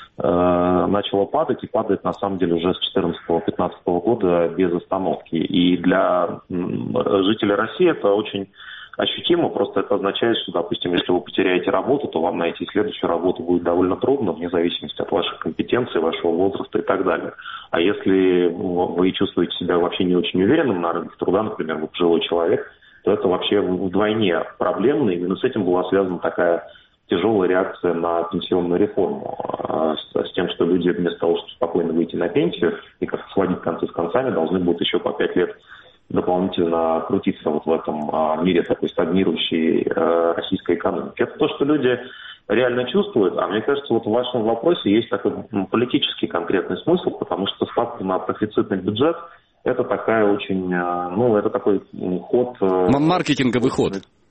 начало падать, и падает на самом деле уже с две тысячи четырнадцатого-пятнадцатого года без остановки. И для жителей России это очень ощутимо, просто это означает, что, допустим, если вы потеряете работу, то вам найти следующую работу будет довольно трудно, вне зависимости от ваших компетенций, вашего возраста и так далее. А если вы чувствуете себя вообще не очень уверенным на рынке труда, например, вы пожилой человек, то это вообще вдвойне проблемно, и именно с этим была связана такая тяжелая реакция на пенсионную реформу, с, с тем, что люди вместо того, чтобы спокойно выйти на пенсию и как-то сводить концы с концами, должны будут еще по пять лет дополнительно крутиться вот в этом мире такой стагнирующей российской экономики. Это то, что люди реально чувствуют, а мне кажется, вот в вашем вопросе есть такой политический конкретный смысл, потому что ставка на профицитный бюджет – это такая очень, ну, это такой ход… Маркетинговый ход.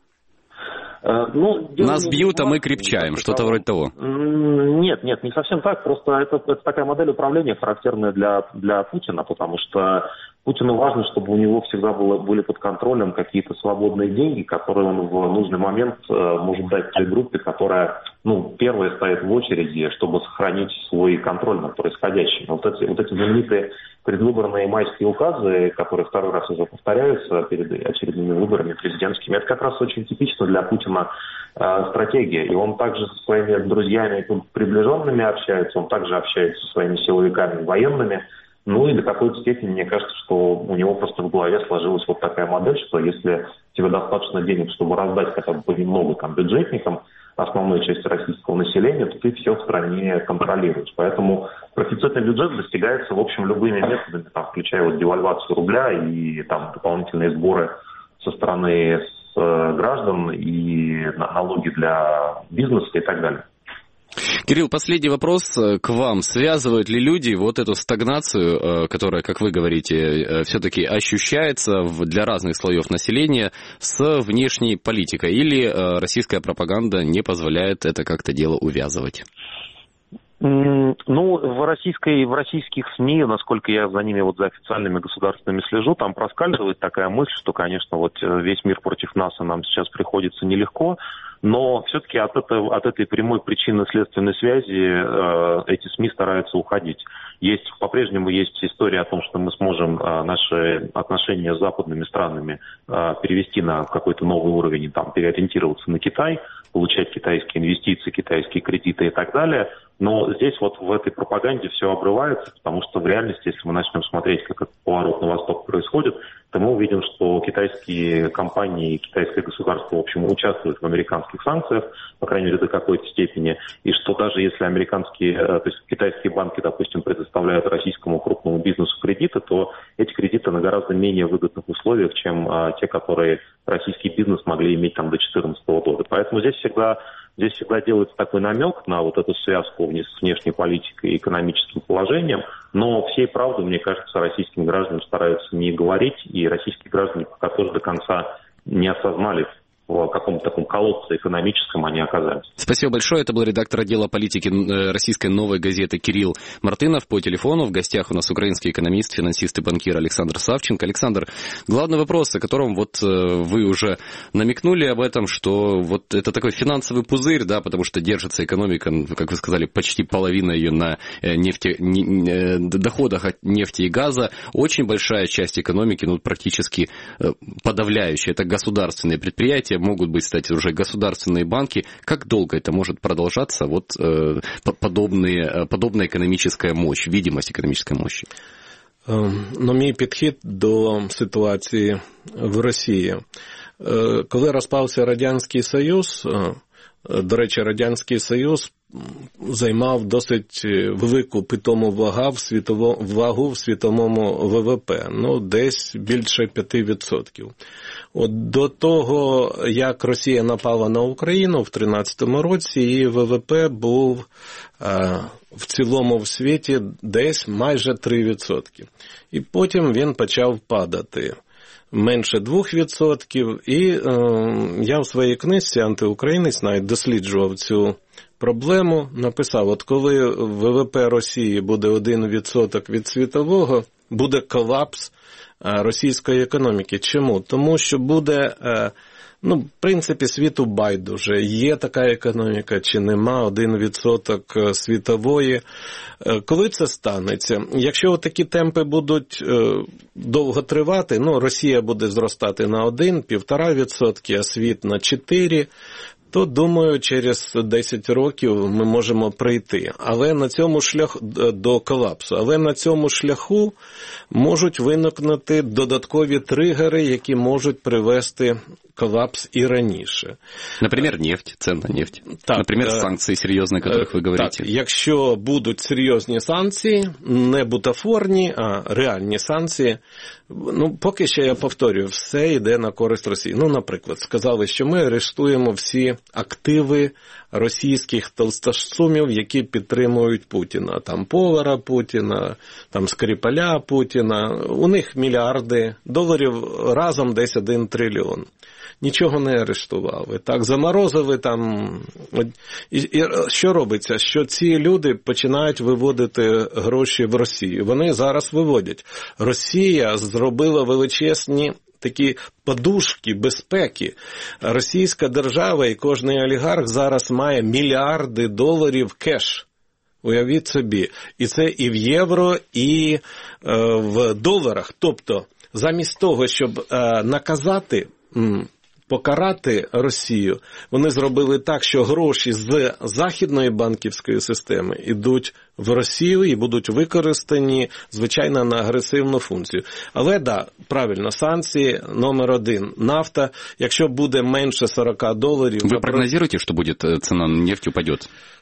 Ну, нас бьют, а мы крепчаем, что-то вроде того. Нет, нет, не совсем так. Просто это, это такая модель управления, характерная для, для Путина, потому что Путину важно, чтобы у него всегда было, были под контролем какие-то свободные деньги, которые он в нужный момент э, может дать той группе, которая, ну, первая стоит в очереди, чтобы сохранить свой контроль над происходящим. Вот эти, вот эти знаменитые предвыборные майские указы, которые второй раз уже повторяются перед очередными выборами президентскими, это как раз очень типично для Путина э, стратегия. И он также со своими друзьями приближенными общается, он также общается со своими силовиками военными. Ну и до какой-то степени, мне кажется, что у него просто в голове сложилась вот такая модель, что если тебе достаточно денег, чтобы раздать хотя бы понемногу там бюджетникам, основной части российского населения, то ты все в стране контролируешь. Поэтому профицитный бюджет достигается, в общем, любыми методами, там, включая вот девальвацию рубля и там дополнительные сборы со стороны с, э, граждан и налоги для бизнеса и так далее. Кирилл, последний вопрос к вам. Связывают ли люди вот эту стагнацию, которая, как вы говорите, все-таки ощущается для разных слоев населения, с внешней политикой? Или российская пропаганда не позволяет это как-то дело увязывать? Ну, в российской, в российских СМИ, насколько я за ними, вот за официальными государственными слежу, там проскальзывает такая мысль, что, конечно, вот весь мир против нас, и нам сейчас приходится нелегко, но все-таки от, этого, от этой прямой причинно-следственной связи э, эти СМИ стараются уходить. Есть, по-прежнему есть история о том, что мы сможем э, наши отношения с западными странами э, перевести на какой-то новый уровень, там, переориентироваться на Китай, получать китайские инвестиции, китайские кредиты и так далее. Но здесь вот в этой пропаганде все обрывается, потому что в реальности, если мы начнем смотреть, как этот поворот на восток происходит, то мы увидим, что китайские компании, китайское государство, в общем, участвуют в американских санкциях, по крайней мере, до какой-то степени, и что даже если американские, то есть китайские банки, допустим, предоставляют российскому крупному бизнесу кредиты, то эти кредиты на гораздо менее выгодных условиях, чем а, те, которые российский бизнес могли иметь там до две тысячи четырнадцатого года. Поэтому здесь всегда Здесь всегда делается такой намек на вот эту связку с внешней политикой и экономическим положением, но всей правды, мне кажется, российским гражданам стараются не говорить, и российские граждане пока тоже до конца не осознали, в каком-то таком колодце экономическом они оказались. Спасибо большое. Это был редактор отдела политики российской «Новой газеты» Кирилл Мартынов. По телефону в гостях у нас украинский экономист, финансист и банкир Александр Савченко. Александр, главный вопрос, о котором вот вы уже намекнули об этом, что вот это такой финансовый пузырь, да, потому что держится экономика, как вы сказали, почти половина ее на нефти, доходах от нефти и газа. Очень большая часть экономики, ну, практически подавляющая. Это государственные предприятия, могут быть, кстати, уже государственные банки. Как долго это может продолжаться, вот э, подобные, подобная экономическая мощь, видимость экономической мощи? На мій підхід до ситуації в Росії. Коли розпався Радянський Союз, до речі, Радянський Союз займав досить велику питому вагу в, світово, вагу в світовому ВВП, ну, десь більше п'ять відсотків. От до того, як Росія напала на Україну в тринадцятому році, її ВВП був а, в цілому в світі десь майже три відсотки. І потім він почав падати. Менше двох відсотків, і е, я в своїй книжці «Антиукраїнець» навіть досліджував цю проблему, написав, от коли ВВП Росії буде один відсоток від світового, буде колапс е, російської економіки. Чому? Тому що буде, е, ну, в принципі, світу байдуже, є така економіка чи нема, один відсоток світової. Коли це станеться? Якщо такі темпи будуть е, довго тривати, ну, Росія буде зростати на один, півтора відсотки, а світ на чотири, то, думаю, через десять років ми можемо прийти. Але на цьому шляху до колапсу. Але на цьому шляху можуть виникнути додаткові тригери, які можуть привести коллапс и раніше. Например, нефть, цен на нефть. Так, Например, санкції серйозні, о яких ви говорите. Так, якщо будуть серйозні санкції, не бутафорні, а реальні санкції, ну, поки що я повторюю, все йде на користь Росії. Ну, наприклад, сказали, що ми арештуємо всі активи російських толстосумів, які підтримують Путіна. Там Повара Путіна, там Скрипаля Путіна. У них мільярди доларів, разом десь один трильйон. Нічого не арештували. Так, заморозили там. І, і що робиться? Що ці люди починають виводити гроші в Росію. Вони зараз виводять. Росія зробила величезні такі подушки безпеки. Російська держава і кожний олігарх зараз має мільярди доларів кеш. Уявіть собі. І це і в євро, і е, в доларах. Тобто, замість того, щоб е, наказати, м, покарати Росію, вони зробили так, що гроші з західної банківської системи йдуть в Росію і будуть використані, звичайно, на агресивну функцію. Але, да, правильно, санкції номер один. Нафта, якщо буде менше сорок доларів... Ви прогнозуєте, що буде ціна на нефть упаде?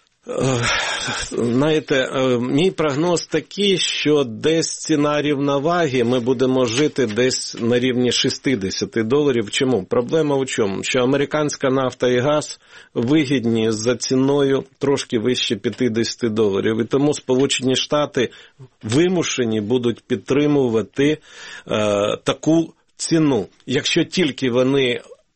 Знаєте, мій прогноз такий, що десь ціна рівноваги ми будемо жити десь на рівні шістдесят доларів. Чому? Проблема в чому? Що американська нафта і газ вигідні за ціною трошки вище п'ятдесят доларів. І тому Сполучені Штати вимушені будуть підтримувати е, таку ціну. Якщо тільки вони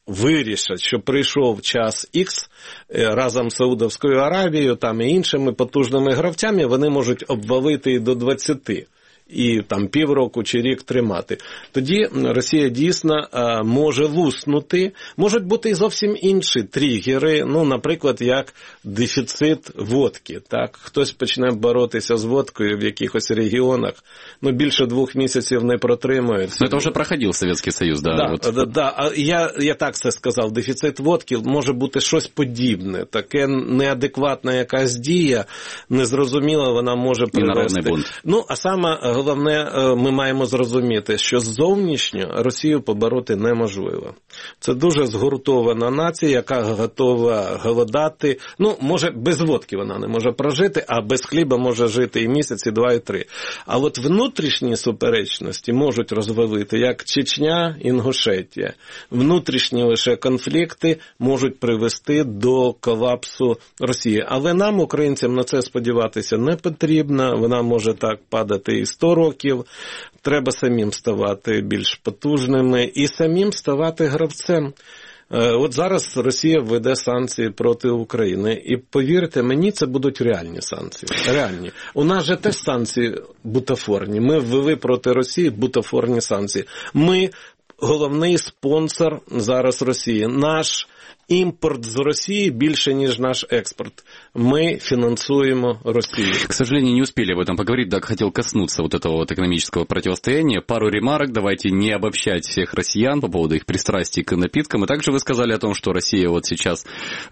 вирішать, що прийшов час Х разом з Саудовською Аравією там і іншими потужними гравцями, вони можуть обвалити і до двадцяти. І там півроку чи рік тримати. Тоді Росія дійсно а, може луснути. Можуть бути і зовсім інші тригери, ну, наприклад, як дефіцит водки. Так? Хтось почне боротися з водкою в якихось регіонах, ну, більше двох місяців не протримується. Ну, це вже проходив Совєтський Союз, да? Да, от. да, да. А я, я так це сказав, дефіцит водки може бути щось подібне, таке неадекватна якась дія, незрозуміла вона може привести. Ну, а саме головне, ми маємо зрозуміти, що зовнішньо Росію побороти неможливо. Це дуже згуртована нація, яка готова голодати. Ну, може, без водки вона не може прожити, а без хліба може жити і місяць, і два, і три. А от внутрішні суперечності можуть розвалити, як Чечня, Інгушетія. Внутрішні лише конфлікти можуть привести до колапсу Росії. Але нам, українцям, на це сподіватися не потрібно. Вона може так падати і сто років. Треба самим ставати більш потужними і самим ставати гравцем. От зараз Росія введе санкції проти України. І повірте мені, це будуть реальні санкції. Реальні. У нас же теж санкції бутафорні. Ми ввели проти Росії бутафорні санкції. Ми головний спонсор зараз Росії. Наш импорт з Росії більше, ніж наш експорт. Мы финансуем Россию. К сожалению, не успели об этом поговорить, так хотел коснуться вот этого вот экономического противостояния. Пару ремарок, давайте не обобщать всех россиян по поводу их пристрастий к напиткам. И также вы сказали о том, что Россия вот сейчас,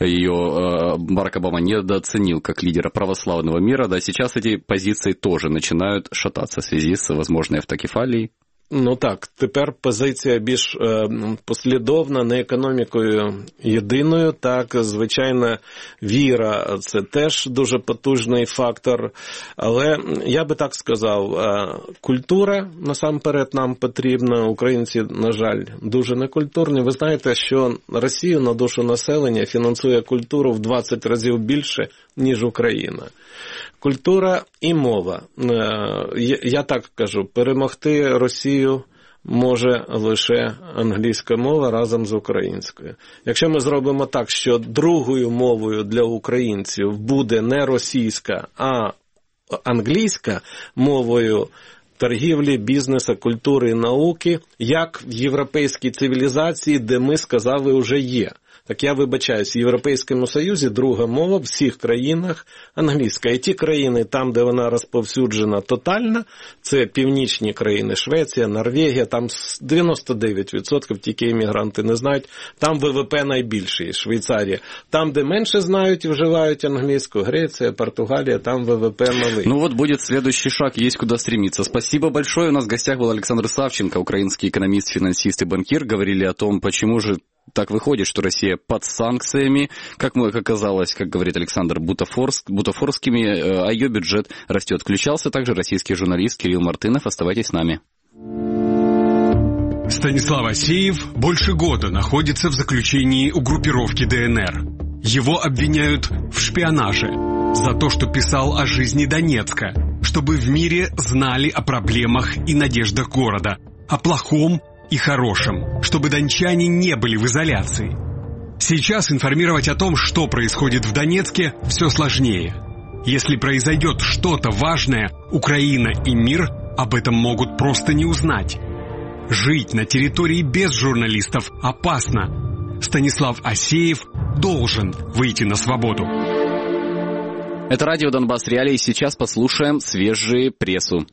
ее Барак Обама недооценил как лидера православного мира. Да, сейчас эти позиции тоже начинают шататься в связи с возможной автокефалией. Ну так, тепер позиція більш е, послідовна, не економікою єдиною, так, звичайно, віра – це теж дуже потужний фактор, але я би так сказав, е, культура насамперед нам потрібна, українці, на жаль, дуже некультурні. Ви знаєте, що Росію на душу населення фінансує культуру в двадцять разів більше, ніж Україна. Культура і мова. Я так кажу, перемогти Росію може лише англійська мова разом з українською. Якщо ми зробимо так, що другою мовою для українців буде не російська, а англійська, мовою торгівлі, бізнесу, культури і науки, як в європейській цивілізації, де ми сказали вже є. Так я вибачаюсь, в Європейському Союзі друга мова в всіх країнах англійська. І ті країни, там, де вона розповсюджена тотально, це північні країни, Швеція, Норвегія, там дев'яносто дев'ять відсотків тільки іммігранти не знають, там ВВП найбільший, Швейцарія. Там, де менше знають і вживають англійську, Греція, Португалія, там ВВП малий. Ну вот будет следующий шаг, есть куда стремиться. Спасибо большое. У нас в гостях был Александр Савченко, украинский экономист, финансист и банкир. Говорили о том, почему же так выходит, что Россия под санкциями, как мы оказалось, как говорит Александр, бутафорск, бутафорскими, а ее бюджет растет. Включался также российский журналист Кирилл Мартынов. Оставайтесь с нами. Станислав Асеев больше года находится в заключении у группировки ДНР. Его обвиняют в шпионаже за то, что писал о жизни Донецка, чтобы в мире знали о проблемах и надеждах города, о плохом и хорошем, чтобы дончане не были в изоляции. Сейчас информировать о том, что происходит в Донецке, все сложнее. Если произойдет что-то важное, Украина и мир об этом могут просто не узнать. Жить на территории без журналистов опасно. Станислав Асеев должен выйти на свободу. Это радио «Донбасс Реалии». Сейчас послушаем свежую прессу.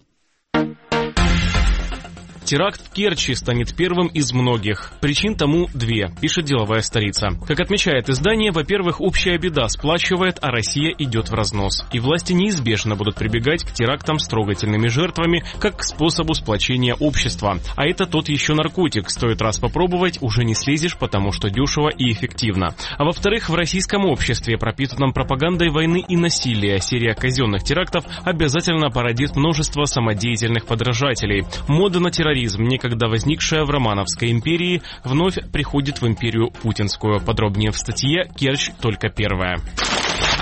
Теракт в Керчи станет первым из многих. Причин тому две, пишет деловая столица. Как отмечает издание, во-первых, общая беда сплачивает, а Россия идет в разнос. И власти неизбежно будут прибегать к терактам с трогательными жертвами, как к способу сплочения общества. А это тот еще наркотик. Стоит раз попробовать, уже не слезешь, потому что дешево и эффективно. А во-вторых, в российском обществе, пропитанном пропагандой войны и насилия, серия казенных терактов обязательно породит множество самодеятельных подражателей. Мода на терроризм, некогда возникшая в Романовской империи, вновь приходит в империю путинскую. Подробнее в статье «Керчь только первая».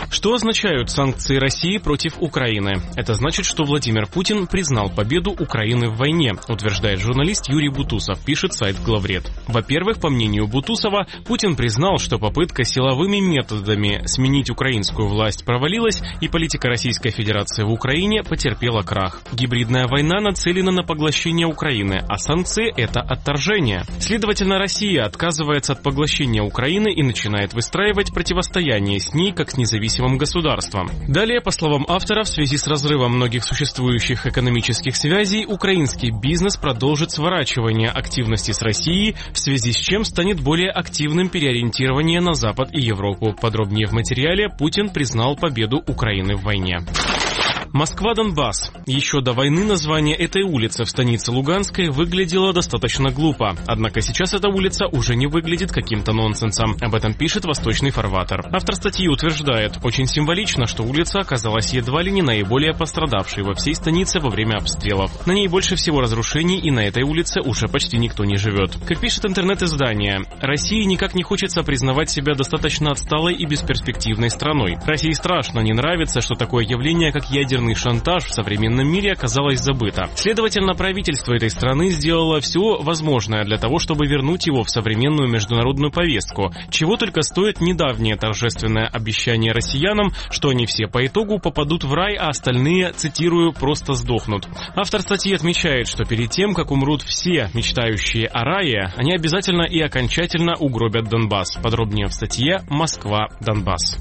Что означают санкции России против Украины? Это значит, что Владимир Путин признал победу Украины в войне, утверждает журналист Юрий Бутусов, пишет сайт Главред. Во-первых, по мнению Бутусова, Путин признал, что попытка силовыми методами сменить украинскую власть провалилась, и политика Российской Федерации в Украине потерпела крах. Гибридная война нацелена на поглощение Украины, а санкции – это отторжение. Следовательно, Россия отказывается от поглощения Украины и начинает выстраивать противостояние с ней как с независимым государством. Далее, по словам автора, в связи с разрывом многих существующих экономических связей, украинский бизнес продолжит сворачивание активности с Россией, в связи с чем станет более активным переориентирование на Запад и Европу. Подробнее в материале. Путин признал победу Украины в войне. Москва-Донбасс. Еще до войны название этой улицы в станице Луганской выглядело достаточно глупо. Однако сейчас эта улица уже не выглядит каким-то нонсенсом. Об этом пишет «Восточный фарватер». Автор статьи утверждает, очень символично, что улица оказалась едва ли не наиболее пострадавшей во всей станице во время обстрелов. На ней больше всего разрушений, и на этой улице уже почти никто не живет. Как пишет интернет-издание, России никак не хочется признавать себя достаточно отсталой и бесперспективной страной. России страшно не нравится, что такое явление, как ядерный шантаж в современном мире оказалось забыто. Следовательно, правительство этой страны сделало все возможное для того, чтобы вернуть его в современную международную повестку, чего только стоит недавнее торжественное обещание россиянам, что они все по итогу попадут в рай, а остальные, цитирую, просто сдохнут. Автор статьи отмечает, что перед тем, как умрут все мечтающие о рае, они обязательно и окончательно угробят Донбасс. Подробнее в статье «Москва-Донбасс».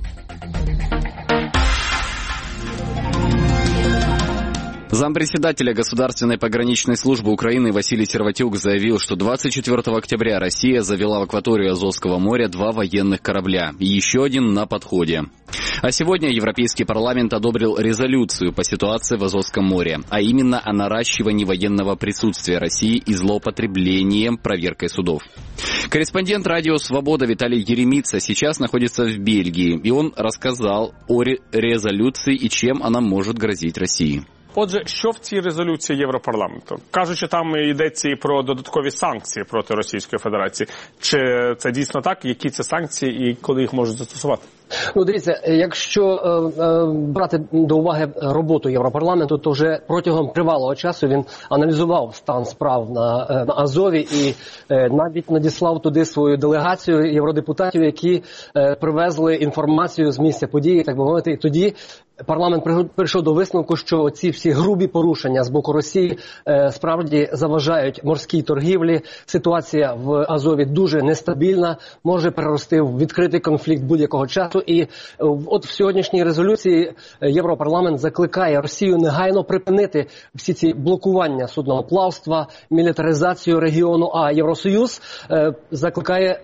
Зампредседателя Государственной пограничной службы Украины Василий Серватюк заявил, что двадцать четвёртого октября Россия завела в акваторию Азовского моря два военных корабля, и еще один на подходе. А сегодня Европейский парламент одобрил резолюцию по ситуации в Азовском море, а именно о наращивании военного присутствия России и злоупотреблением проверкой судов. Корреспондент радио «Свобода» Виталий Еремица сейчас находится в Бельгии, и он рассказал о резолюции и чем она может грозить России. Отже, що в цій резолюції Європарламенту? Кажуть, що там йдеться і про додаткові санкції проти Російської Федерації. Чи це дійсно так? Які це санкції і коли їх можуть застосувати? Ну, дивіться, якщо е, е, брати до уваги роботу Європарламенту, то вже протягом тривалого часу він аналізував стан справ на, е, на Азові і е, навіть надіслав туди свою делегацію євродепутатів, які е, привезли інформацію з місця події, так би мовити, і тоді парламент прийшов до висновку, що ці всі грубі порушення з боку Росії е, справді заважають морській торгівлі. Ситуація в Азові дуже нестабільна, може перерости в відкритий конфлікт будь-якого часу. І е, от в сьогоднішній резолюції Європарламент закликає Росію негайно припинити всі ці блокування судноплавства, мілітаризацію регіону, а Євросоюз е, закликає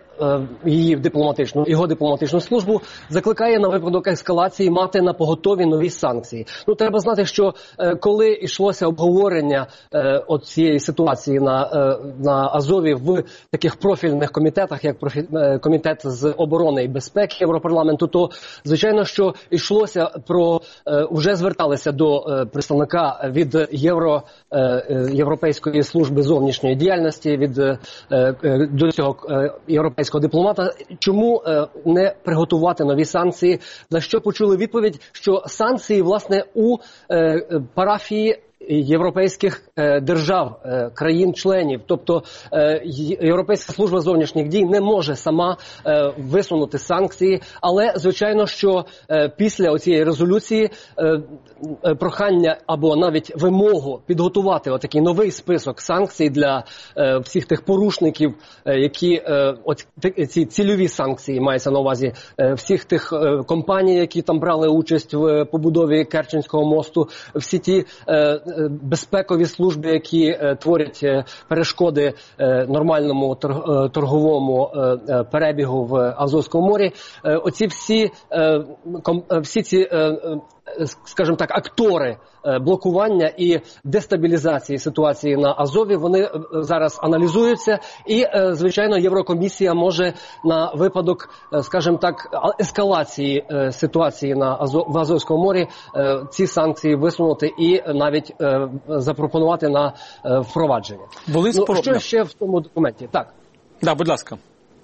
її дипломатичну, його дипломатичну службу, закликає на випадок ескалації мати на поготові нові санкції. Ну, треба знати, що е, коли йшлося обговорення е, от цієї ситуації на, е, на Азові в таких профільних комітетах, як профі, е, комітет з оборони і безпеки Європарламенту, то, звичайно, що йшлося про, е, вже зверталися до е, представника від Євро, е, Європейської служби зовнішньої діяльності, від е, е, до цього е, європейського дипломата, чому е, не приготувати нові санкції, за що почули відповідь, що санкції, власне, у е, парафії європейських е, держав, е, країн-членів. Тобто е, Європейська служба зовнішніх дій не може сама е, висунути санкції, але, звичайно, що е, після цієї резолюції е, е, прохання або навіть вимогу підготувати отакий новий список санкцій для е, всіх тих порушників, е, які е, от, ці цільові санкції, мається на увазі е, всіх тих е, компаній, які там брали участь в побудові Керченського мосту, всі ті е, безпекові служби, які е, творять е, перешкоди е, нормальному тор, е, торговому е, перебігу в Азовському морі. Е, оці всі, е, ком, всі ці, е, скажімо так, актори е, блокування і дестабілізації ситуації на Азові, вони зараз аналізуються і, е, звичайно, Єврокомісія може на випадок, е, скажімо так, ескалації е, ситуації на Азов, в Азовському морі е, ці санкції висунути і навіть е, запропонувати на е, впровадження. Були ну, що ще в тому документі? Так. Да, будь ласка.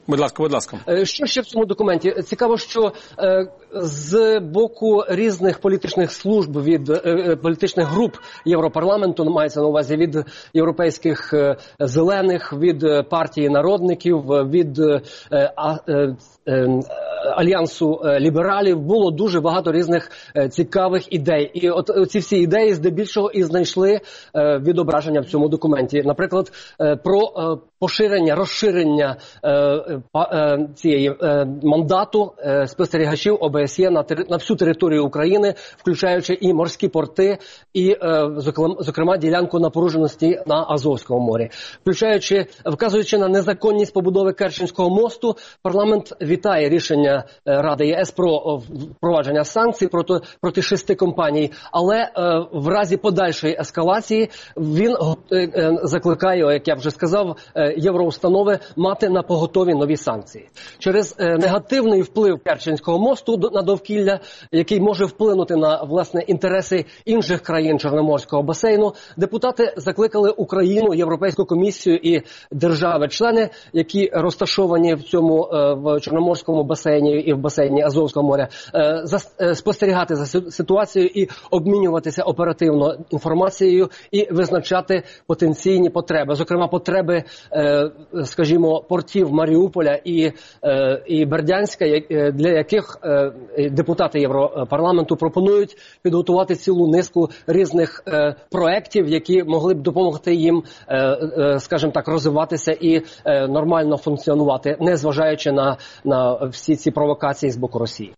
Будь ласка, будь ласка. Що ще в цьому документі? Цікаво, що е, з боку різних політичних служб, від е, політичних груп Європарламенту, мається на увазі від європейських е, зелених, від партії народників, від е, е, е, Альянсу лібералів, було дуже багато різних е, цікавих ідей. І от ці всі ідеї здебільшого і знайшли е, відображення в цьому документі. Наприклад, е, про е, поширення, розширення е, е, цієї е, мандату е, спостерігачів О Б С Є на, на всю територію України, включаючи і морські порти, і, е, зокрема, зокрема, ділянку напруженості на Азовському морі. Включаючи, вказуючи на незаконність побудови Керченського мосту, парламент вітає рішення Ради Є С про впровадження санкцій проти, проти шести компаній, але е, в разі подальшої ескалації він е, е, закликає, як я вже сказав, е, євроустанови мати на поготові нові санкції. Через е, негативний вплив Керченського мосту до, на довкілля, який може вплинути на, власне, інтереси інших країн Чорноморського басейну, депутати закликали Україну, Європейську комісію і держави-члени, які розташовані в цьому е, в Чорноморському басейні і в басейні Азовського моря, е, за, е, спостерігати за ситуацією і обмінюватися оперативно інформацією і визначати потенційні потреби, зокрема потреби, е, скажімо, портів Маріуполя і, е, і Бердянська, для яких е, депутати Європарламенту пропонують підготувати цілу низку різних е, проєктів, які могли б допомогти їм, е, е, скажімо так, розвиватися і е, нормально функціонувати, незважаючи на, на всі ці провокації з боку Росії.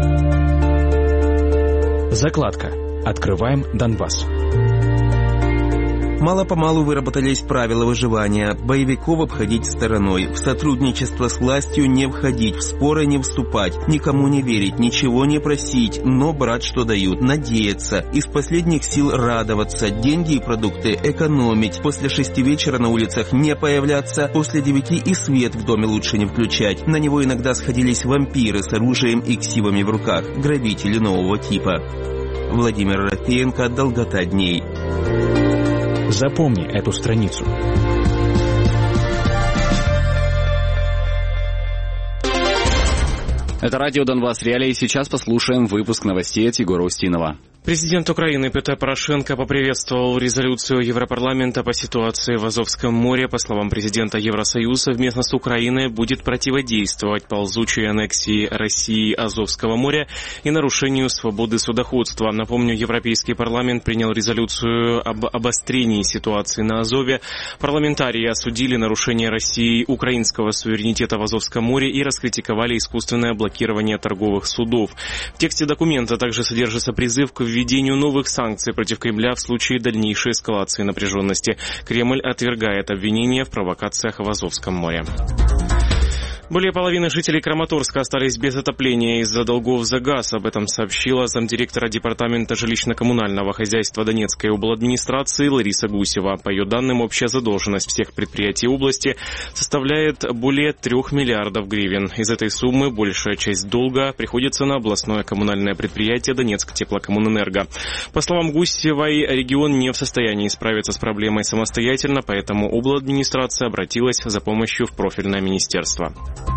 Закладка. Открываем Донбасс. Мало-помалу выработались правила выживания. Боевиков обходить стороной, в сотрудничество с властью не входить, в споры не вступать, никому не верить, ничего не просить, но брать, что дают, надеяться, из последних сил радоваться, деньги и продукты экономить, после шести вечера на улицах не появляться, после девяти и свет в доме лучше не включать. На него иногда сходились вампиры с оружием и ксивами в руках, грабители нового типа. Владимир Рафеенко, «Долгота дней». Запомни эту страницу. Это радио «Донбасс Реалии». Сейчас послушаем выпуск новостей от Егора Устинова. Президент Украины Петр Порошенко поприветствовал резолюцию Европарламента по ситуации в Азовском море. По словам президента, Евросоюз совместно с Украиной будет противодействовать ползучей аннексии России Азовского моря и нарушению свободы судоходства. Напомню, Европейский парламент принял резолюцию об обострении ситуации на Азове. Парламентарии осудили нарушение Россией украинского суверенитета в Азовском море и раскритиковали искусственное блокирование торговых судов. В тексте документа также содержится призыв к введению новых санкций против Кремля в случае дальнейшей эскалации напряженности. Кремль отвергает обвинения в провокациях в Азовском море. Более половины жителей Краматорска остались без отопления из-за долгов за газ. Об этом сообщила замдиректора Департамента жилищно-коммунального хозяйства Донецкой обладминистрации Лариса Гусева. По ее данным, общая задолженность всех предприятий области составляет более трех миллиардов гривен. Из этой суммы большая часть долга приходится на областное коммунальное предприятие Донецк теплокоммунэнерго. По словам Гусевой, регион не в состоянии справиться с проблемой самостоятельно, поэтому обладминистрация обратилась за помощью в профильное министерство.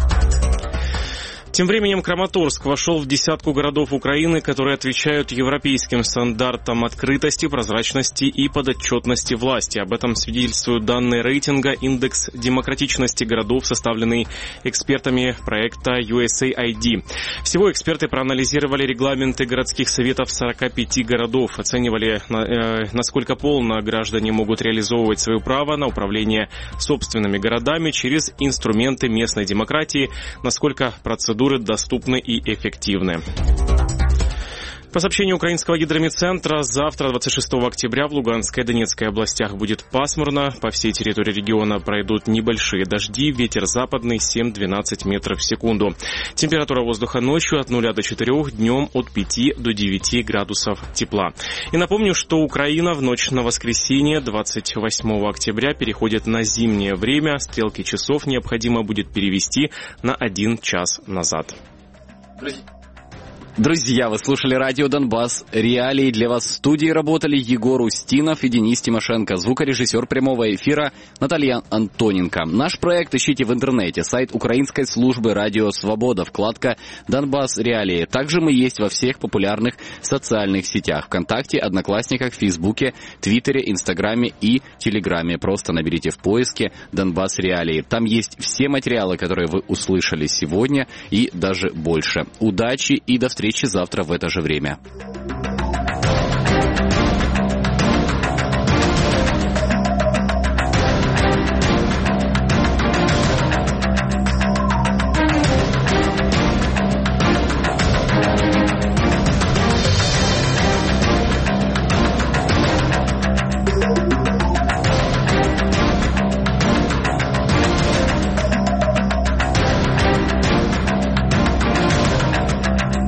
Тем временем Краматорск вошел в десятку городов Украины, которые отвечают европейским стандартам открытости, прозрачности и подотчетности власти. Об этом свидетельствуют данные рейтинга «Индекс демократичности городов», составленный экспертами проекта ю эс эй ай ди. Всего эксперты проанализировали регламенты городских советов сорока пяти городов, оценивали, насколько полно граждане могут реализовывать свое право на управление собственными городами через инструменты местной демократии, насколько процедуры доступны и эффективны. По сообщению украинского гидрометцентра, завтра, двадцать шестого октября, в Луганской и Донецкой областях будет пасмурно. По всей территории региона пройдут небольшие дожди, ветер западный семь-двенадцать метров в секунду. Температура воздуха ночью от нуля до четырёх, днем от пяти до девяти градусов тепла. И напомню, что Украина в ночь на воскресенье, двадцать восьмого октября, переходит на зимнее время. Стрелки часов необходимо будет перевести на один час назад. Друзья, вы слушали радио «Донбасс». Реалии для вас в студии работали Егор Устинов и Денис Тимошенко. Звукорежиссер прямого эфира Наталья Антоненко. Наш проект ищите в интернете. Сайт украинской службы «Радио Свобода», вкладка «Донбасс Реалии». Также мы есть во всех популярных социальных сетях. ВКонтакте, Одноклассниках, Фейсбуке, Твиттере, Инстаграме и Телеграме. Просто наберите в поиске «Донбасс Реалии». Там есть все материалы, которые вы услышали сегодня и даже больше. Удачи и до встречи. Встречи завтра в это же время.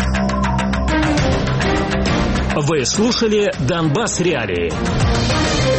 Вы слушали «Донбасс Реалии».